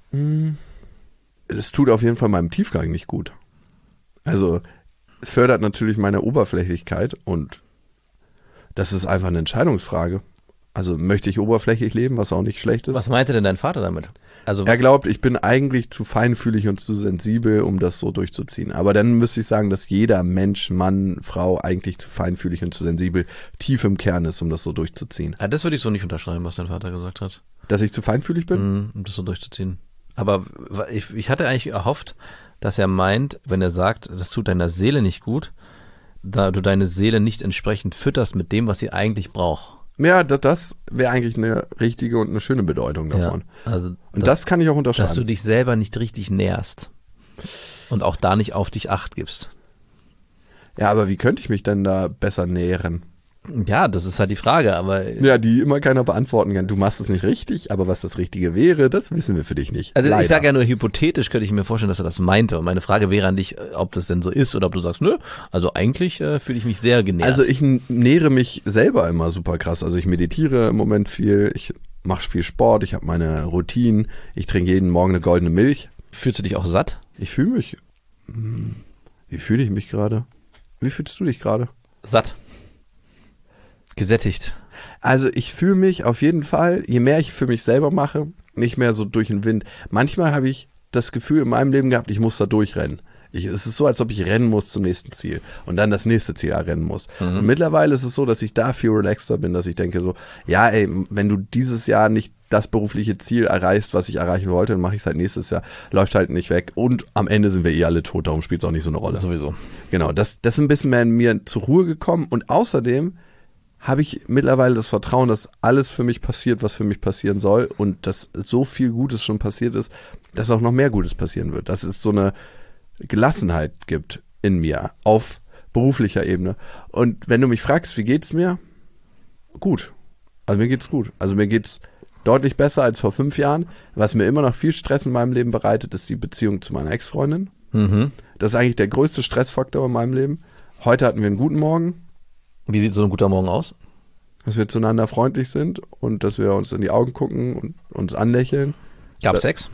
Es tut auf jeden Fall meinem Tiefgang nicht gut. Also fördert natürlich meine Oberflächlichkeit und das ist einfach eine Entscheidungsfrage. Also möchte ich oberflächlich leben, was auch nicht schlecht ist. Was meinte denn dein Vater damit? Also Er glaubt, ich bin eigentlich zu feinfühlig und zu sensibel, um das so durchzuziehen. Aber dann müsste ich sagen, dass jeder Mensch, Mann, Frau eigentlich zu feinfühlig und zu sensibel tief im Kern ist, um das so durchzuziehen. das würde ich so nicht unterschreiben, was dein Vater gesagt hat. Dass ich zu feinfühlig bin? Um das so durchzuziehen. Aber ich hatte eigentlich erhofft, dass er meint, wenn er sagt, das tut deiner Seele nicht gut, da du deine Seele nicht entsprechend fütterst mit dem, was sie eigentlich braucht. Ja, das wäre eigentlich eine richtige und eine schöne Bedeutung davon. Ja, also und das kann ich auch unterschreiben. Dass du dich selber nicht richtig nährst und auch da nicht auf dich Acht gibst. Ja, aber wie könnte ich mich denn da besser nähren? Ja, das ist halt die Frage, aber... Ja, die immer keiner beantworten kann. Du machst es nicht richtig, aber was das Richtige wäre, das wissen wir für dich nicht. Also Leider. Ich sage ja nur, hypothetisch könnte ich mir vorstellen, dass er das meinte. Und meine Frage wäre an dich, ob das denn so ist oder ob du sagst, nö, also eigentlich fühle ich mich sehr genährt. Also ich nähere mich selber immer super krass. Also ich meditiere im Moment viel, ich mache viel Sport, ich habe meine Routinen, ich trinke jeden Morgen eine goldene Milch. Fühlst du dich auch satt? Ich fühle mich... Wie fühle ich mich gerade? Wie fühlst du dich gerade? Satt. Gesättigt. Also ich fühle mich auf jeden Fall, je mehr ich für mich selber mache, nicht mehr so durch den Wind. Manchmal habe ich das Gefühl in meinem Leben gehabt, ich muss da durchrennen. Es ist so, als ob ich rennen muss zum nächsten Ziel und dann das nächste Ziel errennen muss. Und mittlerweile ist es so, dass ich da viel relaxter bin, dass ich denke so, ja ey, wenn du dieses Jahr nicht das berufliche Ziel erreichst, was ich erreichen wollte, dann mache ich es halt nächstes Jahr, läuft halt nicht weg und am Ende sind wir alle tot, darum spielt es auch nicht so eine Rolle. Sowieso. Genau, das ist ein bisschen mehr in mir zur Ruhe gekommen und außerdem habe ich mittlerweile das Vertrauen, dass alles für mich passiert, was für mich passieren soll und dass so viel Gutes schon passiert ist, dass auch noch mehr Gutes passieren wird. Dass es so eine Gelassenheit gibt in mir auf beruflicher Ebene. Und wenn du mich fragst, wie geht's mir? Gut. Also mir geht's gut. Also mir geht's deutlich besser als vor 5 Jahren. Was mir immer noch viel Stress in meinem Leben bereitet, ist die Beziehung zu meiner Ex-Freundin. Das ist eigentlich der größte Stressfaktor in meinem Leben. Heute hatten wir einen guten Morgen. Wie sieht so ein guter Morgen aus? Dass wir zueinander freundlich sind und dass wir uns in die Augen gucken und uns anlächeln. Gab's Sex?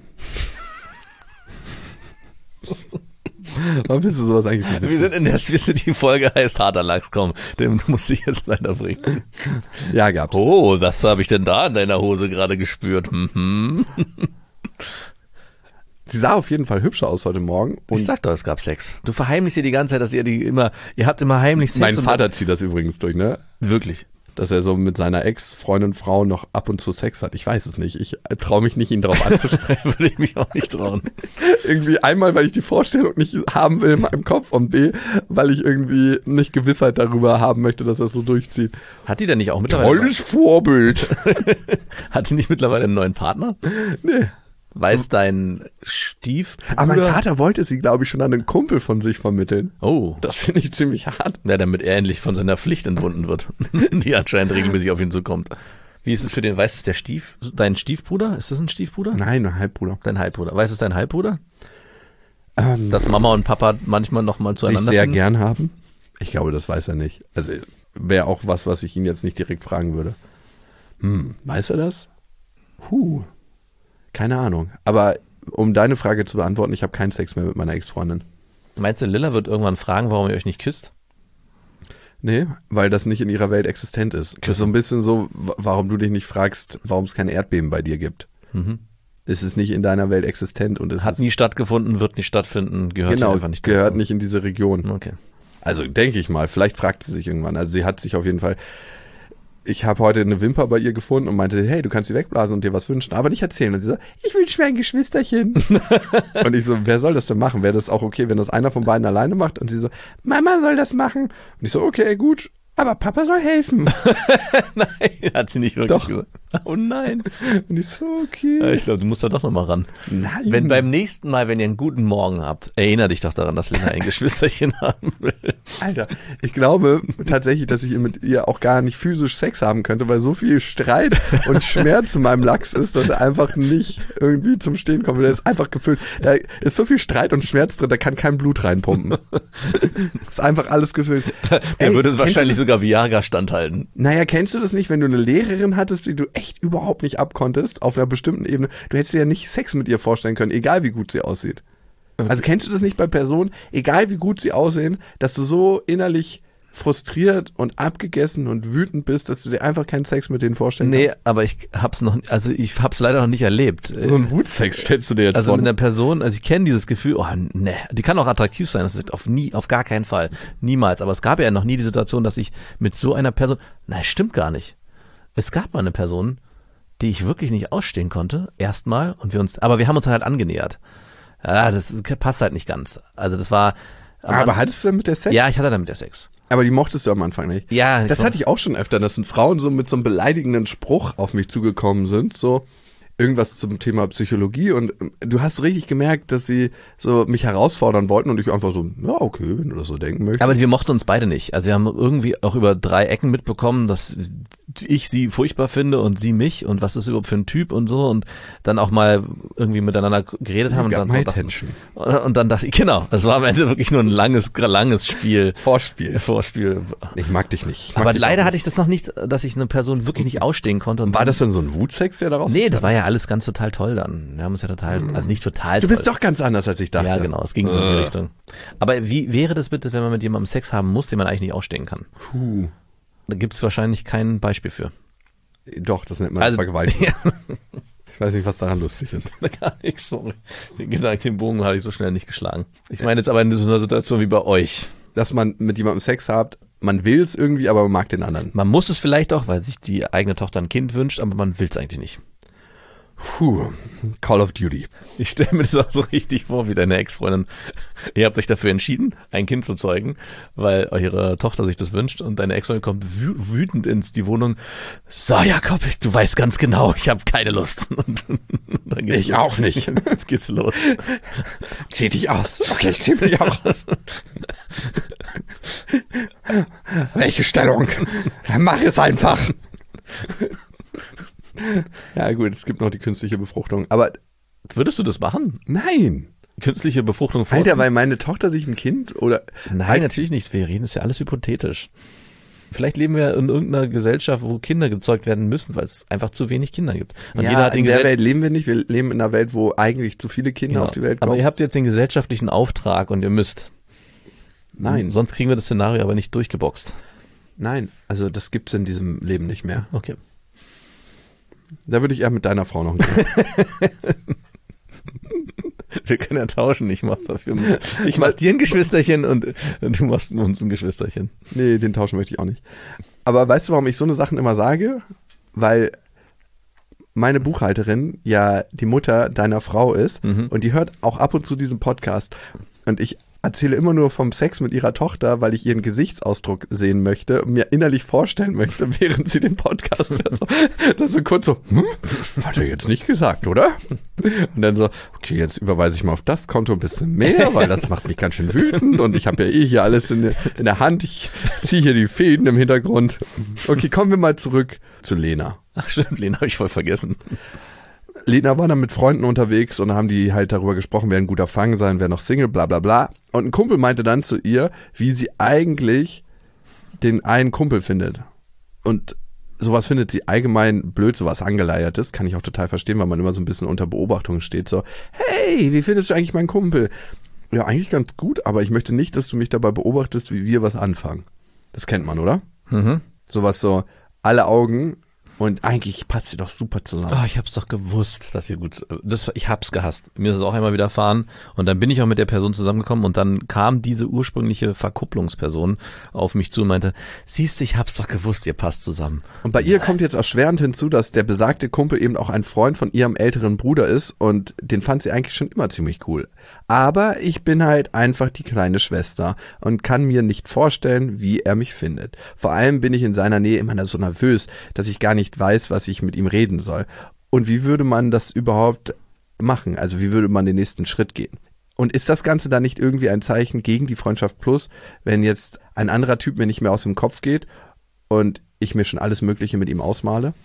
Warum findest du sowas eigentlich so witzig? Wir sind in der Swisse, die Folge heißt harter Lachs, komm, den musst du jetzt leider bringen. Ja, gab's. Oh, was habe ich denn da in deiner Hose gerade gespürt? Sie sah auf jeden Fall hübscher aus heute Morgen. Und Ich sag doch, es gab Sex. Du verheimlichst dir die ganze Zeit, dass ihr habt immer heimlich Sex. mein Vater zieht das übrigens durch, ne? Wirklich. Dass er so mit seiner Ex-Freundin, Frau noch ab und zu Sex hat. Ich weiß es nicht. Ich traue mich nicht, ihn darauf anzusprechen. Würde ich mich auch nicht trauen. Irgendwie einmal, weil ich die Vorstellung nicht haben will in meinem Kopf und B, weil ich irgendwie nicht Gewissheit darüber haben möchte, dass er es so durchzieht. Hat die denn nicht auch mittlerweile... Tolles Vorbild. Hat die nicht mittlerweile einen neuen Partner? Nee. Weiß dein Stiefbruder... Aber mein Vater wollte sie, glaube ich, schon an einen Kumpel von sich vermitteln. Oh. Das finde ich ziemlich hart. Ja, damit er endlich von seiner Pflicht entbunden wird, die anscheinend regelmäßig auf ihn zukommt. Wie ist es für den, weiß es dein Stiefbruder? Ist das ein Stiefbruder? Nein, ein Halbbruder. Dein Halbbruder. Weiß es dein Halbbruder? Dass Mama und Papa manchmal nochmal Sich zueinander sehr finden? gern haben. Ich glaube, das weiß er nicht. Also wäre auch was ich ihn jetzt nicht direkt fragen würde. Weiß er das? Keine Ahnung. Aber um deine Frage zu beantworten, ich habe keinen Sex mehr mit meiner Ex-Freundin. Meinst du, Lilla wird irgendwann fragen, warum ihr euch nicht küsst? Nee, weil das nicht in ihrer Welt existent ist. Das ist so ein bisschen so, warum du dich nicht fragst, warum es keine Erdbeben bei dir gibt. Es ist nicht in deiner Welt existent und es Hat ist nie stattgefunden, wird nicht stattfinden, gehört hier einfach nicht dazu. gehört nicht in diese Region. Okay. Also denke ich mal, vielleicht fragt sie sich irgendwann. Also sie hat sich auf jeden Fall, ich habe heute eine Wimper bei ihr gefunden und meinte, hey, du kannst sie wegblasen und dir was wünschen, aber nicht erzählen. Und sie so, ich wünsche mir ein Geschwisterchen. Und ich so, wer soll das denn machen? Wäre das auch okay, wenn das einer von beiden alleine macht? Und sie so, Mama soll das machen. Und ich so, okay, gut, aber Papa soll helfen. Nein, hat sie nicht wirklich Doch. gesagt. Oh nein. Und ich so, okay. Ich glaube, du musst da doch nochmal ran. Nein. Wenn beim nächsten Mal, wenn ihr einen guten Morgen habt, erinnere dich doch daran, dass Lena ein Geschwisterchen haben will. Alter, ich glaube tatsächlich, dass ich mit ihr auch gar nicht physisch Sex haben könnte, weil so viel Streit und Schmerz in meinem Lachs ist, dass er einfach nicht irgendwie zum Stehen kommt. Der ist einfach gefüllt. Da ist so viel Streit und Schmerz drin, da kann kein Blut reinpumpen. Ist einfach alles gefüllt. Der würde kennst wahrscheinlich du das? sogar Viagra standhalten. Naja, kennst du das nicht, wenn du eine Lehrerin hattest, die du echt echt überhaupt nicht abkonntest auf einer bestimmten Ebene. Du hättest dir ja nicht Sex mit ihr vorstellen können, egal wie gut sie aussieht. Also kennst du das nicht bei Personen, egal wie gut sie aussehen, dass du so innerlich frustriert und abgegessen und wütend bist, dass du dir einfach keinen Sex mit denen vorstellen kannst? Nee, aber ich hab's leider noch nicht erlebt. So einen Wutsex stellst du dir jetzt vor. Also mit einer Person, ich kenne dieses Gefühl, die kann auch attraktiv sein, das ist auf gar keinen Fall, niemals. Aber es gab ja noch nie die Situation, dass ich mit so einer Person, nein, stimmt gar nicht. Es gab mal eine Person, die ich wirklich nicht ausstehen konnte, erstmal, aber wir haben uns halt angenähert. Ja, das passt halt nicht ganz. Also das war... Aber hattest du denn mit der Sex? Ja, ich hatte dann mit der Sex. Aber die mochtest du am Anfang nicht? Ja. Das hatte ich auch schon öfter, dass Frauen so mit so einem beleidigenden Spruch auf mich zugekommen sind, so irgendwas zum Thema Psychologie und du hast richtig gemerkt, dass sie so mich herausfordern wollten und ich einfach so, ja okay, wenn du das so denken möchtest. Aber wir mochten uns beide nicht. Also wir haben irgendwie auch über 3 Ecken mitbekommen, dass ich sie furchtbar finde und sie mich und was ist überhaupt für ein Typ und so und dann auch mal irgendwie miteinander geredet haben und dann dachte ich, genau, das war am Ende wirklich nur ein langes Spiel. Vorspiel. Ich mag dich nicht. Aber leider hatte ich das noch nicht, dass ich eine Person wirklich nicht ausstehen konnte. Und war das denn so ein Wutsex, der daraus? Nee, das war ja alles ganz total toll dann. Wir haben uns ja also nicht total toll. Du bist doch ganz anders, als ich dachte. Ja, genau, es ging so in die Richtung. Aber wie wäre das bitte, wenn man mit jemandem Sex haben muss, den man eigentlich nicht ausstehen kann? Da gibt es wahrscheinlich kein Beispiel für. Doch, das nennt man Vergewaltigung. Ja. Ich weiß nicht, was daran lustig ist. Gar nichts, sorry. Den Bogen hatte ich so schnell nicht geschlagen. Ich meine jetzt aber in so einer Situation wie bei euch. Dass man mit jemandem Sex hat, man will es irgendwie, aber man mag den anderen. Man muss es vielleicht auch, weil sich die eigene Tochter ein Kind wünscht, aber man will es eigentlich nicht. Call of Duty. Ich stelle mir das auch so richtig vor, wie deine Ex-Freundin. Ihr habt euch dafür entschieden, ein Kind zu zeugen, weil eure Tochter sich das wünscht und deine Ex-Freundin kommt wütend in die Wohnung. So, Jakob, du weißt ganz genau, ich habe keine Lust. Und dann ich auch nicht. Jetzt geht's los. Zieh dich aus. Okay, ich zieh mich auch aus. Welche Stellung? Mach es einfach. Ja gut, es gibt noch die künstliche Befruchtung, aber... Würdest du das machen? Nein. Künstliche Befruchtung vorziehen? Alter, weil meine Tochter sich ein Kind oder... Nein, natürlich nicht. Wir reden, ist ja alles hypothetisch. Vielleicht leben wir in irgendeiner Gesellschaft, wo Kinder gezeugt werden müssen, weil es einfach zu wenig Kinder gibt. Und ja, jeder hat in der Welt leben wir nicht. Wir leben in einer Welt, wo eigentlich zu viele Kinder auf die Welt kommen. Aber ihr habt jetzt den gesellschaftlichen Auftrag und ihr müsst. Nein. Sonst kriegen wir das Szenario aber nicht durchgeboxt. Nein, also das gibt es in diesem Leben nicht mehr. Okay. Da würde ich eher mit deiner Frau noch Wir können ja tauschen, ich mach's dafür. Ich mach dir ein Geschwisterchen und du machst uns ein Geschwisterchen. Nee, den tauschen möchte ich auch nicht. Aber weißt du, warum ich so eine Sachen immer sage? Weil meine Buchhalterin ja die Mutter deiner Frau ist und die hört auch ab und zu diesen Podcast. Und ich erzähle immer nur vom Sex mit ihrer Tochter, weil ich ihren Gesichtsausdruck sehen möchte und mir innerlich vorstellen möchte, während sie den Podcast hört. Das ist so kurz so, hat er jetzt nicht gesagt, oder? Und dann so, okay, jetzt überweise ich mal auf das Konto ein bisschen mehr, weil das macht mich ganz schön wütend und ich habe ja hier alles in der Hand. Ich ziehe hier die Fäden im Hintergrund. Okay, kommen wir mal zurück zu Lena. Ach stimmt, Lena habe ich voll vergessen. Lena war dann mit Freunden unterwegs und haben die halt darüber gesprochen, wer ein guter Fang sein, wer noch Single, bla bla bla. Und ein Kumpel meinte dann zu ihr, wie sie eigentlich den einen Kumpel findet. Und sowas findet sie allgemein blöd, sowas Angeleiertes. Kann ich auch total verstehen, weil man immer so ein bisschen unter Beobachtung steht. So, hey, wie findest du eigentlich meinen Kumpel? Ja, eigentlich ganz gut, aber ich möchte nicht, dass du mich dabei beobachtest, wie wir was anfangen. Das kennt man, oder? Sowas so, alle Augen. Und eigentlich passt ihr doch super zusammen. Oh, ich hab's doch gewusst, dass ihr gut... ich hab's gehasst. Mir ist es auch einmal widerfahren. Und dann bin ich auch mit der Person zusammengekommen und dann kam diese ursprüngliche Verkupplungsperson auf mich zu und meinte, siehst du, ich hab's doch gewusst, ihr passt zusammen. Und bei ihr kommt jetzt erschwerend hinzu, dass der besagte Kumpel eben auch ein Freund von ihrem älteren Bruder ist und den fand sie eigentlich schon immer ziemlich cool. Aber ich bin halt einfach die kleine Schwester und kann mir nicht vorstellen, wie er mich findet. Vor allem bin ich in seiner Nähe immer so nervös, dass ich gar nicht weiß, was ich mit ihm reden soll. Und wie würde man das überhaupt machen? Also wie würde man den nächsten Schritt gehen? Und ist das Ganze dann nicht irgendwie ein Zeichen gegen die Freundschaft Plus, wenn jetzt ein anderer Typ mir nicht mehr aus dem Kopf geht und ich mir schon alles Mögliche mit ihm ausmale?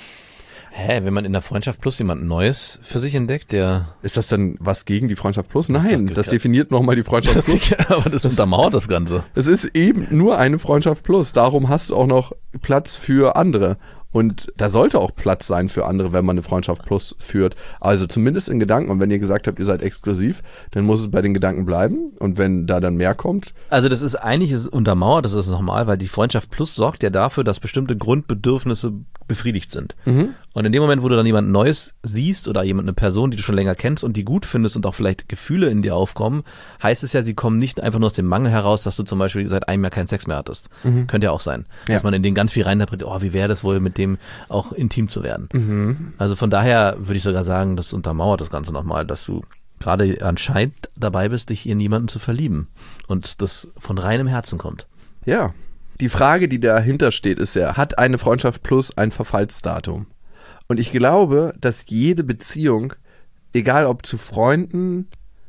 Wenn man in der Freundschaft Plus jemand Neues für sich entdeckt, der... Ist das dann was gegen die Freundschaft Plus? Nein, das definiert nochmal die Freundschaft Plus. Aber das untermauert das Ganze. Es ist eben nur eine Freundschaft Plus. Darum hast du auch noch Platz für andere. Und da sollte auch Platz sein für andere, wenn man eine Freundschaft plus führt. Also zumindest in Gedanken. Und wenn ihr gesagt habt, ihr seid exklusiv, dann muss es bei den Gedanken bleiben. Und wenn da dann mehr kommt. Also das ist eigentlich untermauert, das ist normal, weil die Freundschaft plus sorgt ja dafür, dass bestimmte Grundbedürfnisse befriedigt sind. Und in dem Moment, wo du dann jemand Neues siehst oder eine Person, die du schon länger kennst und die gut findest und auch vielleicht Gefühle in dir aufkommen, heißt es ja, sie kommen nicht einfach nur aus dem Mangel heraus, dass du zum Beispiel seit einem Jahr keinen Sex mehr hattest. Könnte ja auch sein. Dass man in den ganz viel reininterpretiert, wie wäre das wohl, mit dem auch intim zu werden. Also von daher würde ich sogar sagen, das untermauert das Ganze nochmal, dass du gerade anscheinend dabei bist, dich in jemanden zu verlieben und das von reinem Herzen kommt. Ja. Die Frage, die dahinter steht, ist ja, hat eine Freundschaft plus ein Verfallsdatum? Und ich glaube, dass jede Beziehung, egal ob zu Freunden,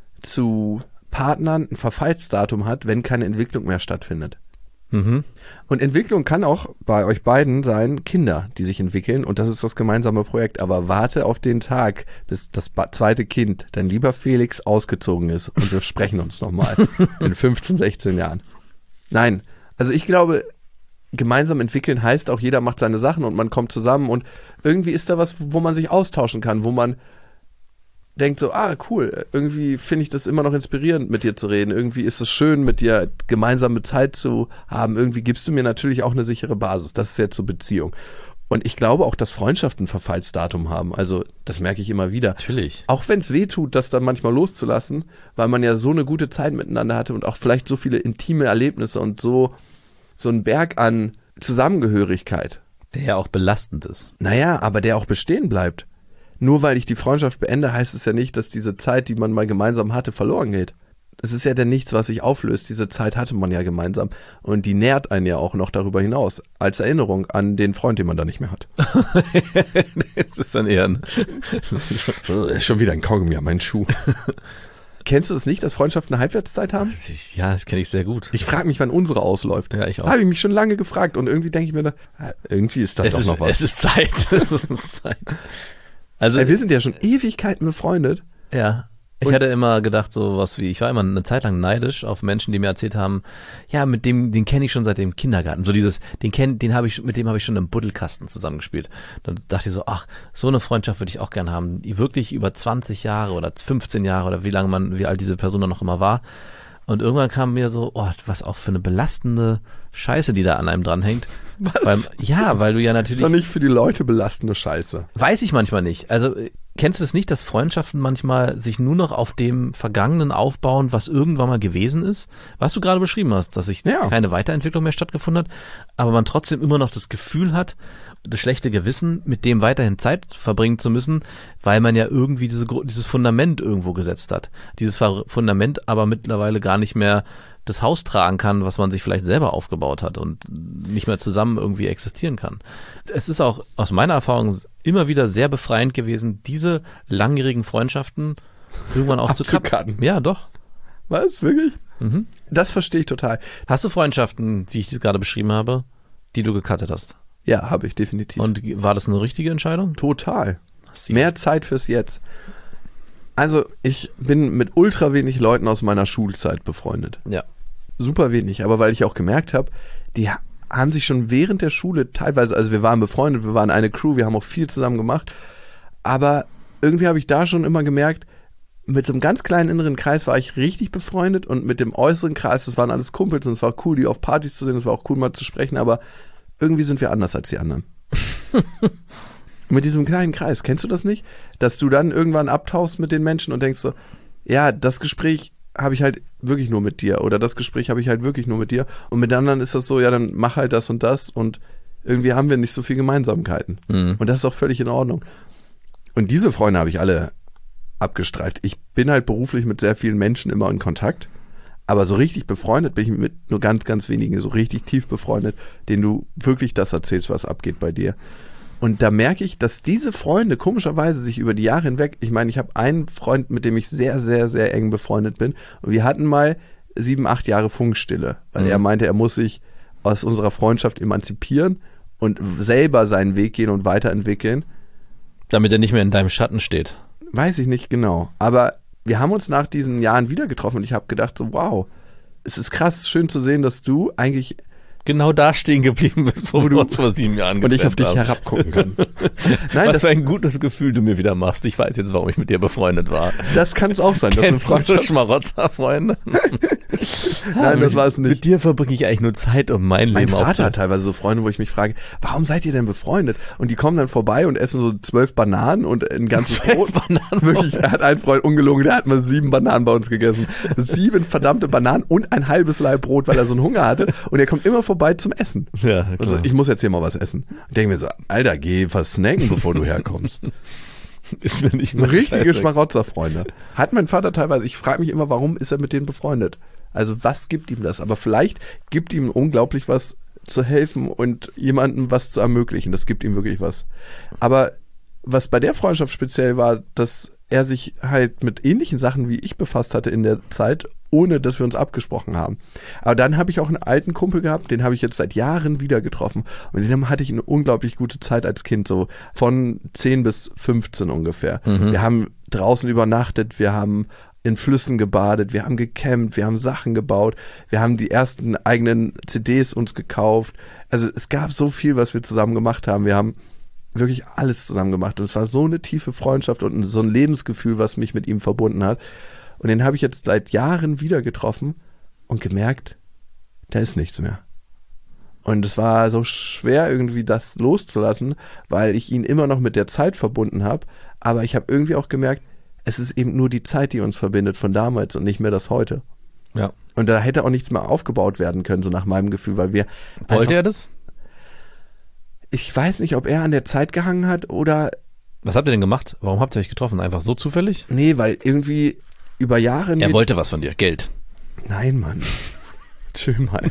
zu Partnern, ein Verfallsdatum hat, wenn keine Entwicklung mehr stattfindet. Und Entwicklung kann auch bei euch beiden sein, Kinder, die sich entwickeln, und das ist das gemeinsame Projekt. Aber warte auf den Tag, bis das zweite Kind, dein lieber Felix, ausgezogen ist und wir sprechen uns nochmal in 15, 16 Jahren. Nein, also ich glaube, gemeinsam entwickeln heißt auch, jeder macht seine Sachen und man kommt zusammen und irgendwie ist da was, wo man sich austauschen kann, wo man denkt so, cool, irgendwie finde ich das immer noch inspirierend, mit dir zu reden. Irgendwie ist es schön, mit dir gemeinsame Zeit zu haben. Irgendwie gibst du mir natürlich auch eine sichere Basis. Das ist jetzt so Beziehung. Und ich glaube auch, dass Freundschaften ein Verfallsdatum haben. Also das merke ich immer wieder. Natürlich. Auch wenn es weh tut, das dann manchmal loszulassen, weil man ja so eine gute Zeit miteinander hatte und auch vielleicht so viele intime Erlebnisse und so ein Berg an Zusammengehörigkeit. Der ja auch belastend ist. Naja, aber der auch bestehen bleibt. Nur weil ich die Freundschaft beende, heißt es ja nicht, dass diese Zeit, die man mal gemeinsam hatte, verloren geht. Es ist ja dann nichts, was sich auflöst. Diese Zeit hatte man ja gemeinsam. Und die nährt einen ja auch noch darüber hinaus. Als Erinnerung an den Freund, den man da nicht mehr hat. Das ist dann eher schon wieder ein Kaugummi an meinen Schuh. Kennst du es nicht, dass Freundschaften eine Halbwertszeit haben? Ja, das kenne ich sehr gut. Ich frage mich, wann unsere ausläuft. Ja, ich auch. Habe ich mich schon lange gefragt. Und irgendwie denke ich mir, irgendwie ist da doch noch was. Es ist Zeit. Es ist Zeit. Also, wir sind ja schon Ewigkeiten befreundet. Ja. Ich hatte immer gedacht, ich war immer eine Zeit lang neidisch auf Menschen, die mir erzählt haben, ja, den kenne ich schon seit dem Kindergarten. So mit dem habe ich schon im Buddelkasten zusammengespielt. Dann dachte ich so, so eine Freundschaft würde ich auch gern haben, die wirklich über 20 Jahre oder 15 Jahre oder wie alt diese Person dann noch immer war. Und irgendwann kam mir so, was auch für eine belastende Scheiße, die da an einem dranhängt. Was? Weil du ja natürlich... Das ist doch nicht für die Leute belastende Scheiße. Weiß ich manchmal nicht. Also kennst du es nicht, dass Freundschaften manchmal sich nur noch auf dem Vergangenen aufbauen, was irgendwann mal gewesen ist? Was du gerade beschrieben hast, dass sich keine Weiterentwicklung mehr stattgefunden hat, aber man trotzdem immer noch das Gefühl hat, das schlechte Gewissen, mit dem weiterhin Zeit verbringen zu müssen, weil man ja irgendwie dieses Fundament irgendwo gesetzt hat. Dieses Fundament aber mittlerweile gar nicht mehr das Haus tragen kann, was man sich vielleicht selber aufgebaut hat und nicht mehr zusammen irgendwie existieren kann. Es ist auch aus meiner Erfahrung immer wieder sehr befreiend gewesen, diese langjährigen Freundschaften irgendwann auch zu cutten. Ja, doch. Was? Wirklich? Mhm. Das verstehe ich total. Hast du Freundschaften, wie ich das gerade beschrieben habe, die du gecuttet hast? Ja, habe ich definitiv. Und war das eine richtige Entscheidung? Total. Mehr Zeit fürs Jetzt. Also ich bin mit ultra wenig Leuten aus meiner Schulzeit befreundet. Ja. Super wenig, aber weil ich auch gemerkt habe, die haben sich schon während der Schule teilweise, also wir waren befreundet, wir waren eine Crew, wir haben auch viel zusammen gemacht, aber irgendwie habe ich da schon immer gemerkt, mit so einem ganz kleinen inneren Kreis war ich richtig befreundet und mit dem äußeren Kreis, das waren alles Kumpels und es war cool, die auf Partys zu sehen, es war auch cool mal zu sprechen, aber irgendwie sind wir anders als die anderen. Mit diesem kleinen Kreis, kennst du das nicht? Dass du dann irgendwann abtauchst mit den Menschen und denkst so, ja, das Gespräch habe ich halt wirklich nur mit dir oder das Gespräch habe ich halt wirklich nur mit dir und mit anderen ist das so, ja, dann mach halt das und irgendwie haben wir nicht so viel Gemeinsamkeiten. Und das ist auch völlig in Ordnung. Und diese Freunde habe ich alle abgestreift. Ich bin halt beruflich mit sehr vielen Menschen immer in Kontakt, aber so richtig befreundet bin ich mit nur ganz, ganz wenigen, so richtig tief befreundet, denen du wirklich das erzählst, was abgeht bei dir. Und da merke ich, dass diese Freunde komischerweise sich über die Jahre hinweg, ich meine, ich habe einen Freund, mit dem ich sehr, sehr, sehr eng befreundet bin und wir hatten mal 7, 8 Jahre Funkstille, weil er meinte, er muss sich aus unserer Freundschaft emanzipieren und selber seinen Weg gehen und weiterentwickeln. Damit er nicht mehr in deinem Schatten steht. Weiß ich nicht genau, aber wir haben uns nach diesen Jahren wieder getroffen und ich habe gedacht so, wow, es ist krass, schön zu sehen, dass du eigentlich genau da stehen geblieben bist, wo wir uns vor 7 Jahren getrennt haben. Und ich auf dich herabgucken kann. Nein, was für ein gutes Gefühl du mir wieder machst. Ich weiß jetzt, warum ich mit dir befreundet war. Das kann es auch sein. Kennst du so Schmarotzer-Freunde? Nein, das war es nicht. Mit dir verbringe ich eigentlich nur Zeit, um mein Leben Mein Vater hat teilweise so Freunde, wo ich mich frage, warum seid ihr denn befreundet? Und die kommen dann vorbei und essen so 12 Bananen und ein ganzes Brot. Bananen. Wirklich, er hat einen Freund ungelogen, der hat mal 7 Bananen bei uns gegessen. 7 verdammte Bananen und ein halbes Laib Brot, weil er so einen Hunger hatte. Und er kommt immer vorbei zum Essen. Ja, klar. Also ich muss jetzt hier mal was essen. Ich denke mir so, Alter, geh was snacken, bevor du herkommst. Ist mir nicht Richtige Schmarotzer-Freunde. Hat mein Vater teilweise, ich frage mich immer, warum ist er mit denen befreundet? Also was gibt ihm das? Aber vielleicht gibt ihm unglaublich was zu helfen und jemandem was zu ermöglichen. Das gibt ihm wirklich was. Aber was bei der Freundschaft speziell war, dass er sich halt mit ähnlichen Sachen wie ich befasst hatte in der Zeit, ohne dass wir uns abgesprochen haben. Aber dann habe ich auch einen alten Kumpel gehabt, den habe ich jetzt seit Jahren wieder getroffen. Und mit dem hatte ich eine unglaublich gute Zeit als Kind, so von 10 bis 15 ungefähr. Wir haben draußen übernachtet, wir haben in Flüssen gebadet, wir haben gecampt, wir haben Sachen gebaut, wir haben die ersten eigenen CDs uns gekauft. Also es gab so viel, was wir zusammen gemacht haben. Wir haben wirklich alles zusammen gemacht. Und es war so eine tiefe Freundschaft und so ein Lebensgefühl, was mich mit ihm verbunden hat. Und den habe ich jetzt seit Jahren wieder getroffen und gemerkt, da ist nichts mehr. Und es war so schwer, irgendwie das loszulassen, weil ich ihn immer noch mit der Zeit verbunden habe. Aber ich habe irgendwie auch gemerkt, es ist eben nur die Zeit, die uns verbindet von damals und nicht mehr das heute. Ja. Und da hätte auch nichts mehr aufgebaut werden können, so nach meinem Gefühl, weil wir... Wollte er das? Ich weiß nicht, ob er an der Zeit gehangen hat oder... Was habt ihr denn gemacht? Warum habt ihr euch getroffen? Einfach so zufällig? Nee, weil irgendwie über Jahre... Er wollte was von dir, Geld. Nein, Mann. Schön mal.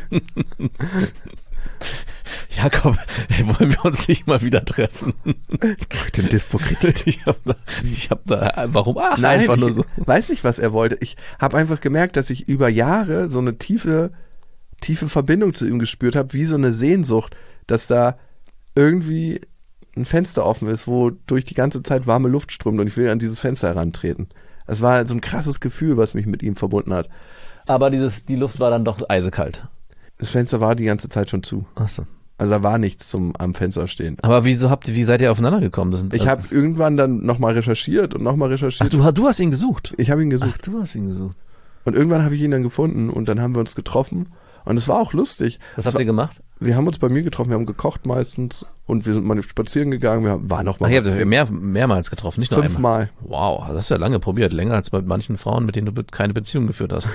Jakob, wollen wir uns nicht mal wieder treffen? Den Dispo-Kredit. Ich hab da, warum? Ach, Nein, einfach nur so. Ich weiß nicht, was er wollte. Ich habe einfach gemerkt, dass ich über Jahre so eine tiefe Verbindung zu ihm gespürt habe, wie so eine Sehnsucht, dass da irgendwie ein Fenster offen ist, wo durch die ganze Zeit warme Luft strömt und ich will an dieses Fenster herantreten. Es war so ein krasses Gefühl, was mich mit ihm verbunden hat. Aber die Luft war dann doch eisekalt. Das Fenster war die ganze Zeit schon zu. Ach so. Also da war nichts am Fenster stehen. Aber wie seid ihr aufeinander gekommen? Ich habe irgendwann dann nochmal recherchiert und nochmal recherchiert. Ach, du hast ihn gesucht? Ich habe ihn gesucht. Ach, du hast ihn gesucht. Und irgendwann habe ich ihn dann gefunden und dann haben wir uns getroffen. Und es war auch lustig. Was habt ihr gemacht? Wir haben uns bei mir getroffen, wir haben gekocht meistens und wir sind mal spazieren gegangen. Wir waren noch mal. Ach, ihr habt mehrmals getroffen, nicht nur 5 einmal. Mal. Wow, das hast du ja lange probiert. Länger als bei manchen Frauen, mit denen du keine Beziehung geführt hast.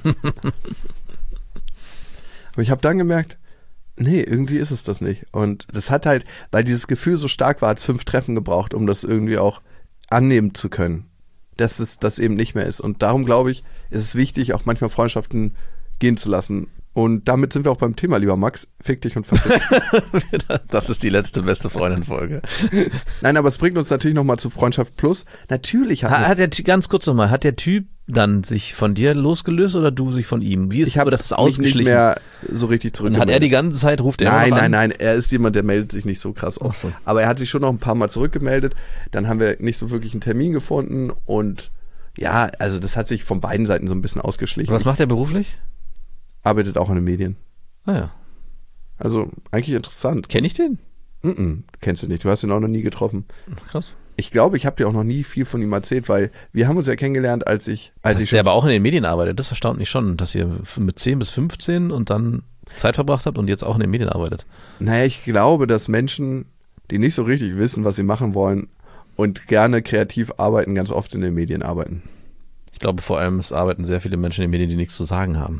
Aber ich habe dann gemerkt, nee, irgendwie ist es das nicht. Und das hat halt, weil dieses Gefühl so stark war, hat es 5 Treffen gebraucht, um das irgendwie auch annehmen zu können, dass es das eben nicht mehr ist. Und darum, glaube ich, ist es wichtig, auch manchmal Freundschaften gehen zu lassen. Und damit sind wir auch beim Thema, lieber Max. Fick dich und verpiss dich. Das ist die letzte beste Freundin-Folge. Nein, aber es bringt uns natürlich nochmal zu Freundschaft Plus. Natürlich ganz kurz nochmal, hat der Typ dann sich von dir losgelöst oder du sich von ihm? Wie ist ich habe das ausgeschlichen? Nicht mehr so richtig zurück. Und hat er die ganze Zeit, ruft er noch an? Nein, er ist jemand, der meldet sich nicht so krass auf. So. Aber er hat sich schon noch ein paar Mal zurückgemeldet. Dann haben wir nicht so wirklich einen Termin gefunden und ja, also das hat sich von beiden Seiten so ein bisschen ausgeschlichen. Was macht er beruflich? Arbeitet auch an den Medien. Ah ja. Also eigentlich interessant. Kenn ich den? Kennst du nicht. Du hast ihn auch noch nie getroffen. Krass. Ich glaube, ich habe dir auch noch nie viel von ihm erzählt, weil wir haben uns ja kennengelernt, als ich der aber auch in den Medien arbeitet. Das erstaunt mich schon, dass ihr mit 10 bis 15 und dann Zeit verbracht habt und jetzt auch in den Medien arbeitet. Naja, ich glaube, dass Menschen, die nicht so richtig wissen, was sie machen wollen und gerne kreativ arbeiten, ganz oft in den Medien arbeiten. Ich glaube vor allem, es arbeiten sehr viele Menschen in den Medien, die nichts zu sagen haben.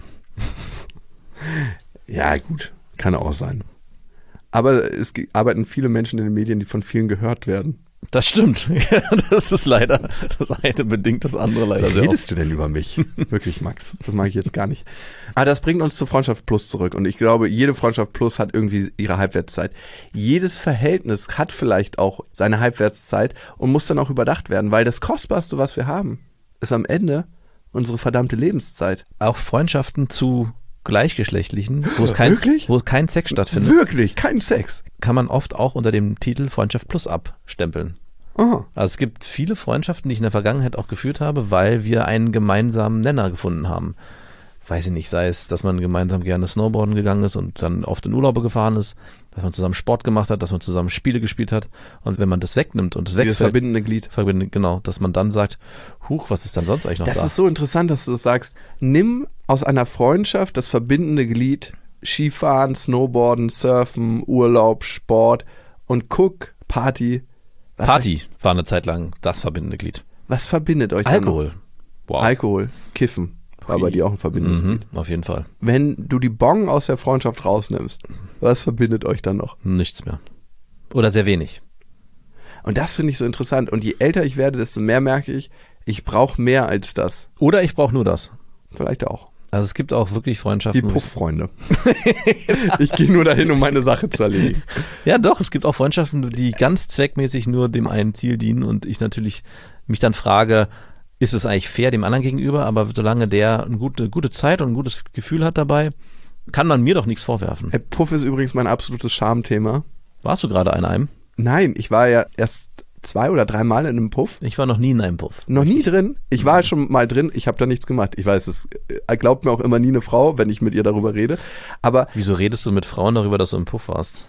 Ja, gut. Kann auch sein. Aber es arbeiten viele Menschen in den Medien, die von vielen gehört werden. Das stimmt. Ja, das ist leider, das eine bedingt das andere leider sehr oft. Was redest du denn über mich? Wirklich, Max. Das mag ich jetzt gar nicht. Aber das bringt uns zu Freundschaft Plus zurück. Und ich glaube, jede Freundschaft Plus hat irgendwie ihre Halbwertszeit. Jedes Verhältnis hat vielleicht auch seine Halbwertszeit und muss dann auch überdacht werden, weil das Kostbarste, was wir haben, ist am Ende unsere verdammte Lebenszeit. Auch Freundschaften zu Gleichgeschlechtlichen, wo kein Sex stattfindet. Wirklich, kein Sex. Kann man oft auch unter dem Titel Freundschaft Plus abstempeln. Aha. Also es gibt viele Freundschaften, die ich in der Vergangenheit auch geführt habe, weil wir einen gemeinsamen Nenner gefunden haben. weiß ich nicht, sei es, dass man gemeinsam gerne Snowboarden gegangen ist und dann oft in Urlaube gefahren ist, dass man zusammen Sport gemacht hat, dass man zusammen Spiele gespielt hat. Und wenn man das wegnimmt und es wegfällt, das verbindende Glied. Genau, dass man dann sagt, huch, was ist dann sonst eigentlich noch da? Das ist so interessant, dass du das sagst. Nimm aus einer Freundschaft das verbindende Glied, Skifahren, Snowboarden, Surfen, Urlaub, Sport und guck, Party. Party war eine Zeit lang das verbindende Glied. Was verbindet euch Alkohol. Wow. Alkohol, Kiffen. War bei dir auch ein verbindendes Glied. Auf jeden Fall. Wenn du die Bon aus der Freundschaft rausnimmst, was verbindet euch dann noch? Nichts mehr. Oder sehr wenig. Und das finde ich so interessant. Und je älter ich werde, desto mehr merke ich brauche mehr als das. Oder ich brauche nur das. Vielleicht auch. Also es gibt auch wirklich Freundschaften. Die Pufffreunde. Ich gehe nur dahin, um meine Sache zu erledigen. Ja doch, es gibt auch Freundschaften, die ganz zweckmäßig nur dem einen Ziel dienen und ich natürlich mich dann frage, ist es eigentlich fair dem anderen gegenüber, aber solange der eine gute Zeit und ein gutes Gefühl hat dabei, kann man mir doch nichts vorwerfen. Puff ist übrigens mein absolutes Schamthema. Warst du gerade in einem? Nein, ich war ja erst 2 oder 3 Mal in einem Puff. Ich war noch nie in einem Puff. Noch nie drin? Ich war schon mal drin, ich habe da nichts gemacht. Ich weiß, es glaubt mir auch immer nie eine Frau, wenn ich mit ihr darüber rede. Aber wieso redest du mit Frauen darüber, dass du im Puff warst?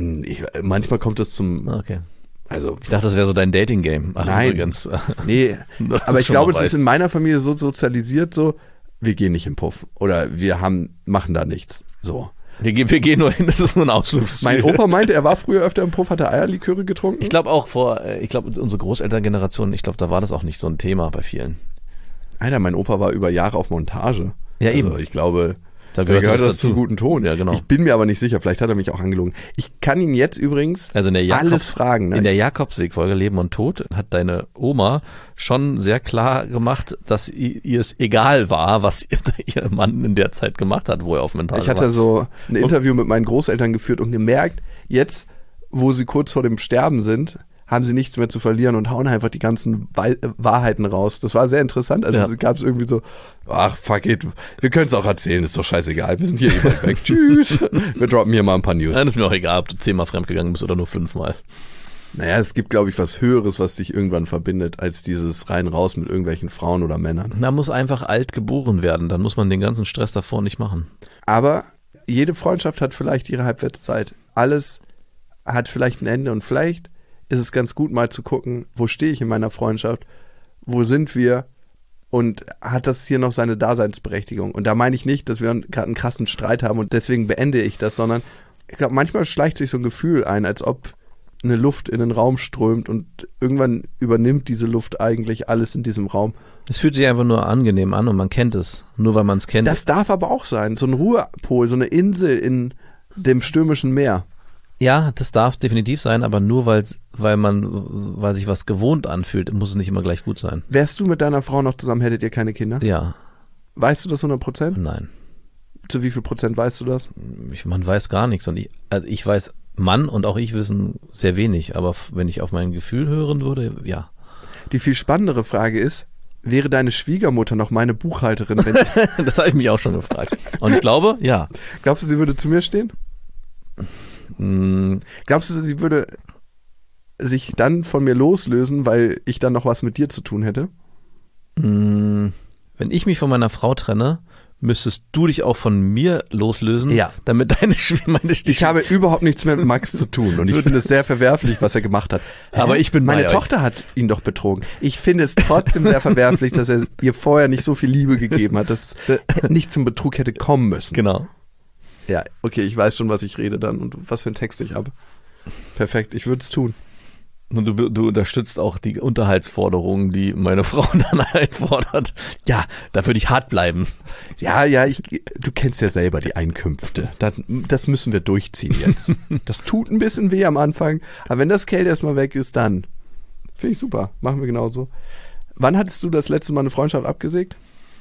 Manchmal kommt es zum... Okay. Also, ich dachte, das wäre so dein Dating-Game. Ach, nein, übrigens. Nee, aber ich glaube, es ist in meiner Familie so sozialisiert, so, wir gehen nicht im Puff oder wir machen da nichts. So. Wir gehen nur hin, das ist nur ein Ausflugsziel. Mein Opa meinte, er war früher öfter im Puff, hat er Eierliköre getrunken. Ich glaube auch unsere Großelterngeneration, da war das auch nicht so ein Thema bei vielen. Alter, mein Opa war über Jahre auf Montage. Ja, eben. Also ich glaube, da gehört das zum guten Ton. Ja, genau. Ich bin mir aber nicht sicher, vielleicht hat er mich auch angelogen. Ich kann ihn jetzt übrigens alles fragen. Ne? In der Jakobsweg-Folge Leben und Tod hat deine Oma schon sehr klar gemacht, dass ihr es egal war, was ihr Mann in der Zeit gemacht hat, wo er auf Montage war. Ich hatte so ein Interview mit meinen Großeltern geführt und gemerkt, jetzt, wo sie kurz vor dem Sterben sind, haben sie nichts mehr zu verlieren und hauen einfach die ganzen Wahrheiten raus. Das war sehr interessant. Also gab es irgendwie so, ach fuck it, wir können es auch erzählen, ist doch scheißegal, wir sind hier weit weg. Tschüss, wir droppen hier mal ein paar News. Dann ist mir auch egal, ob du 10-mal fremdgegangen bist oder nur 5-mal. Naja, es gibt, glaube ich, was Höheres, was dich irgendwann verbindet, als dieses rein raus mit irgendwelchen Frauen oder Männern. Man muss einfach alt geboren werden, dann muss man den ganzen Stress davor nicht machen. Aber jede Freundschaft hat vielleicht ihre Halbwertszeit. Alles hat vielleicht ein Ende und vielleicht ist es ganz gut, mal zu gucken, wo stehe ich in meiner Freundschaft, wo sind wir und hat das hier noch seine Daseinsberechtigung. Und da meine ich nicht, dass wir gerade einen krassen Streit haben und deswegen beende ich das, sondern ich glaube, manchmal schleicht sich so ein Gefühl ein, als ob eine Luft in den Raum strömt und irgendwann übernimmt diese Luft eigentlich alles in diesem Raum. Es fühlt sich einfach nur angenehm an und man kennt es, nur weil man es kennt. Das darf aber auch sein, so ein Ruhepol, so eine Insel in dem stürmischen Meer. Ja, das darf definitiv sein, aber nur weil sich was gewohnt anfühlt, muss es nicht immer gleich gut sein. Wärst du mit deiner Frau noch zusammen, hättet ihr keine Kinder? Ja. Weißt du das 100%? Nein. Zu wie viel Prozent weißt du das? Man weiß gar nichts und ich weiß, Mann und auch ich wissen sehr wenig, aber wenn ich auf mein Gefühl hören würde, ja. Die viel spannendere Frage ist, wäre deine Schwiegermutter noch meine Buchhalterin? Wenn das habe ich mich auch schon gefragt. Und ich glaube, ja. Glaubst du, sie würde zu mir stehen? Glaubst du, sie würde sich dann von mir loslösen, weil ich dann noch was mit dir zu tun hätte? Wenn ich mich von meiner Frau trenne, müsstest du dich auch von mir loslösen, damit meine Stiefel... Ich habe überhaupt nichts mehr mit Max zu tun und ich finde es sehr verwerflich, was er gemacht hat. Aber ich bin meine Tochter hat ihn doch betrogen. Ich finde es trotzdem sehr verwerflich, dass er ihr vorher nicht so viel Liebe gegeben hat, dass nicht zum Betrug hätte kommen müssen. Genau. Ja, okay, ich weiß schon, was ich rede dann und was für einen Text ich habe. Perfekt, ich würde es tun. Und du unterstützt auch die Unterhaltsforderungen, die meine Frau dann einfordert. Ja, da würde ich hart bleiben. Ja, du kennst ja selber die Einkünfte. Das müssen wir durchziehen jetzt. Das tut ein bisschen weh am Anfang, aber wenn das Geld erstmal weg ist, dann finde ich super. Machen wir genauso. Wann hattest du das letzte Mal eine Freundschaft abgesägt?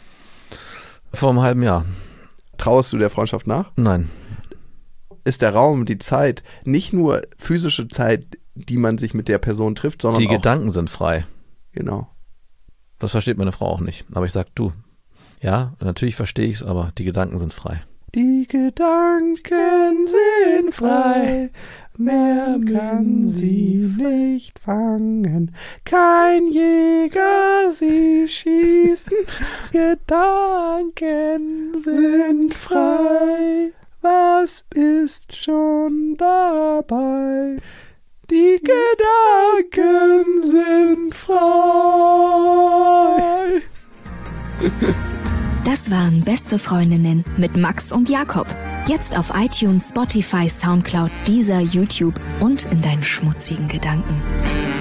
Vor einem halben Jahr. Trauerst du der Freundschaft nach? Nein. Ist der Raum, die Zeit, nicht nur physische Zeit, die man sich mit der Person trifft, sondern die auch... Die Gedanken sind frei. Genau. Das versteht meine Frau auch nicht. Aber ich sag, du, ja, natürlich verstehe ich es, aber die Gedanken sind frei. Die Gedanken sind frei, mehr kann sie nicht fangen. Kein Jäger sie schießen, Gedanken sind frei. Was ist schon dabei? Die Gedanken sind frei. Das waren Beste Freundinnen mit Max und Jakob. Jetzt auf iTunes, Spotify, Soundcloud, Deezer, YouTube und in deinen schmutzigen Gedanken.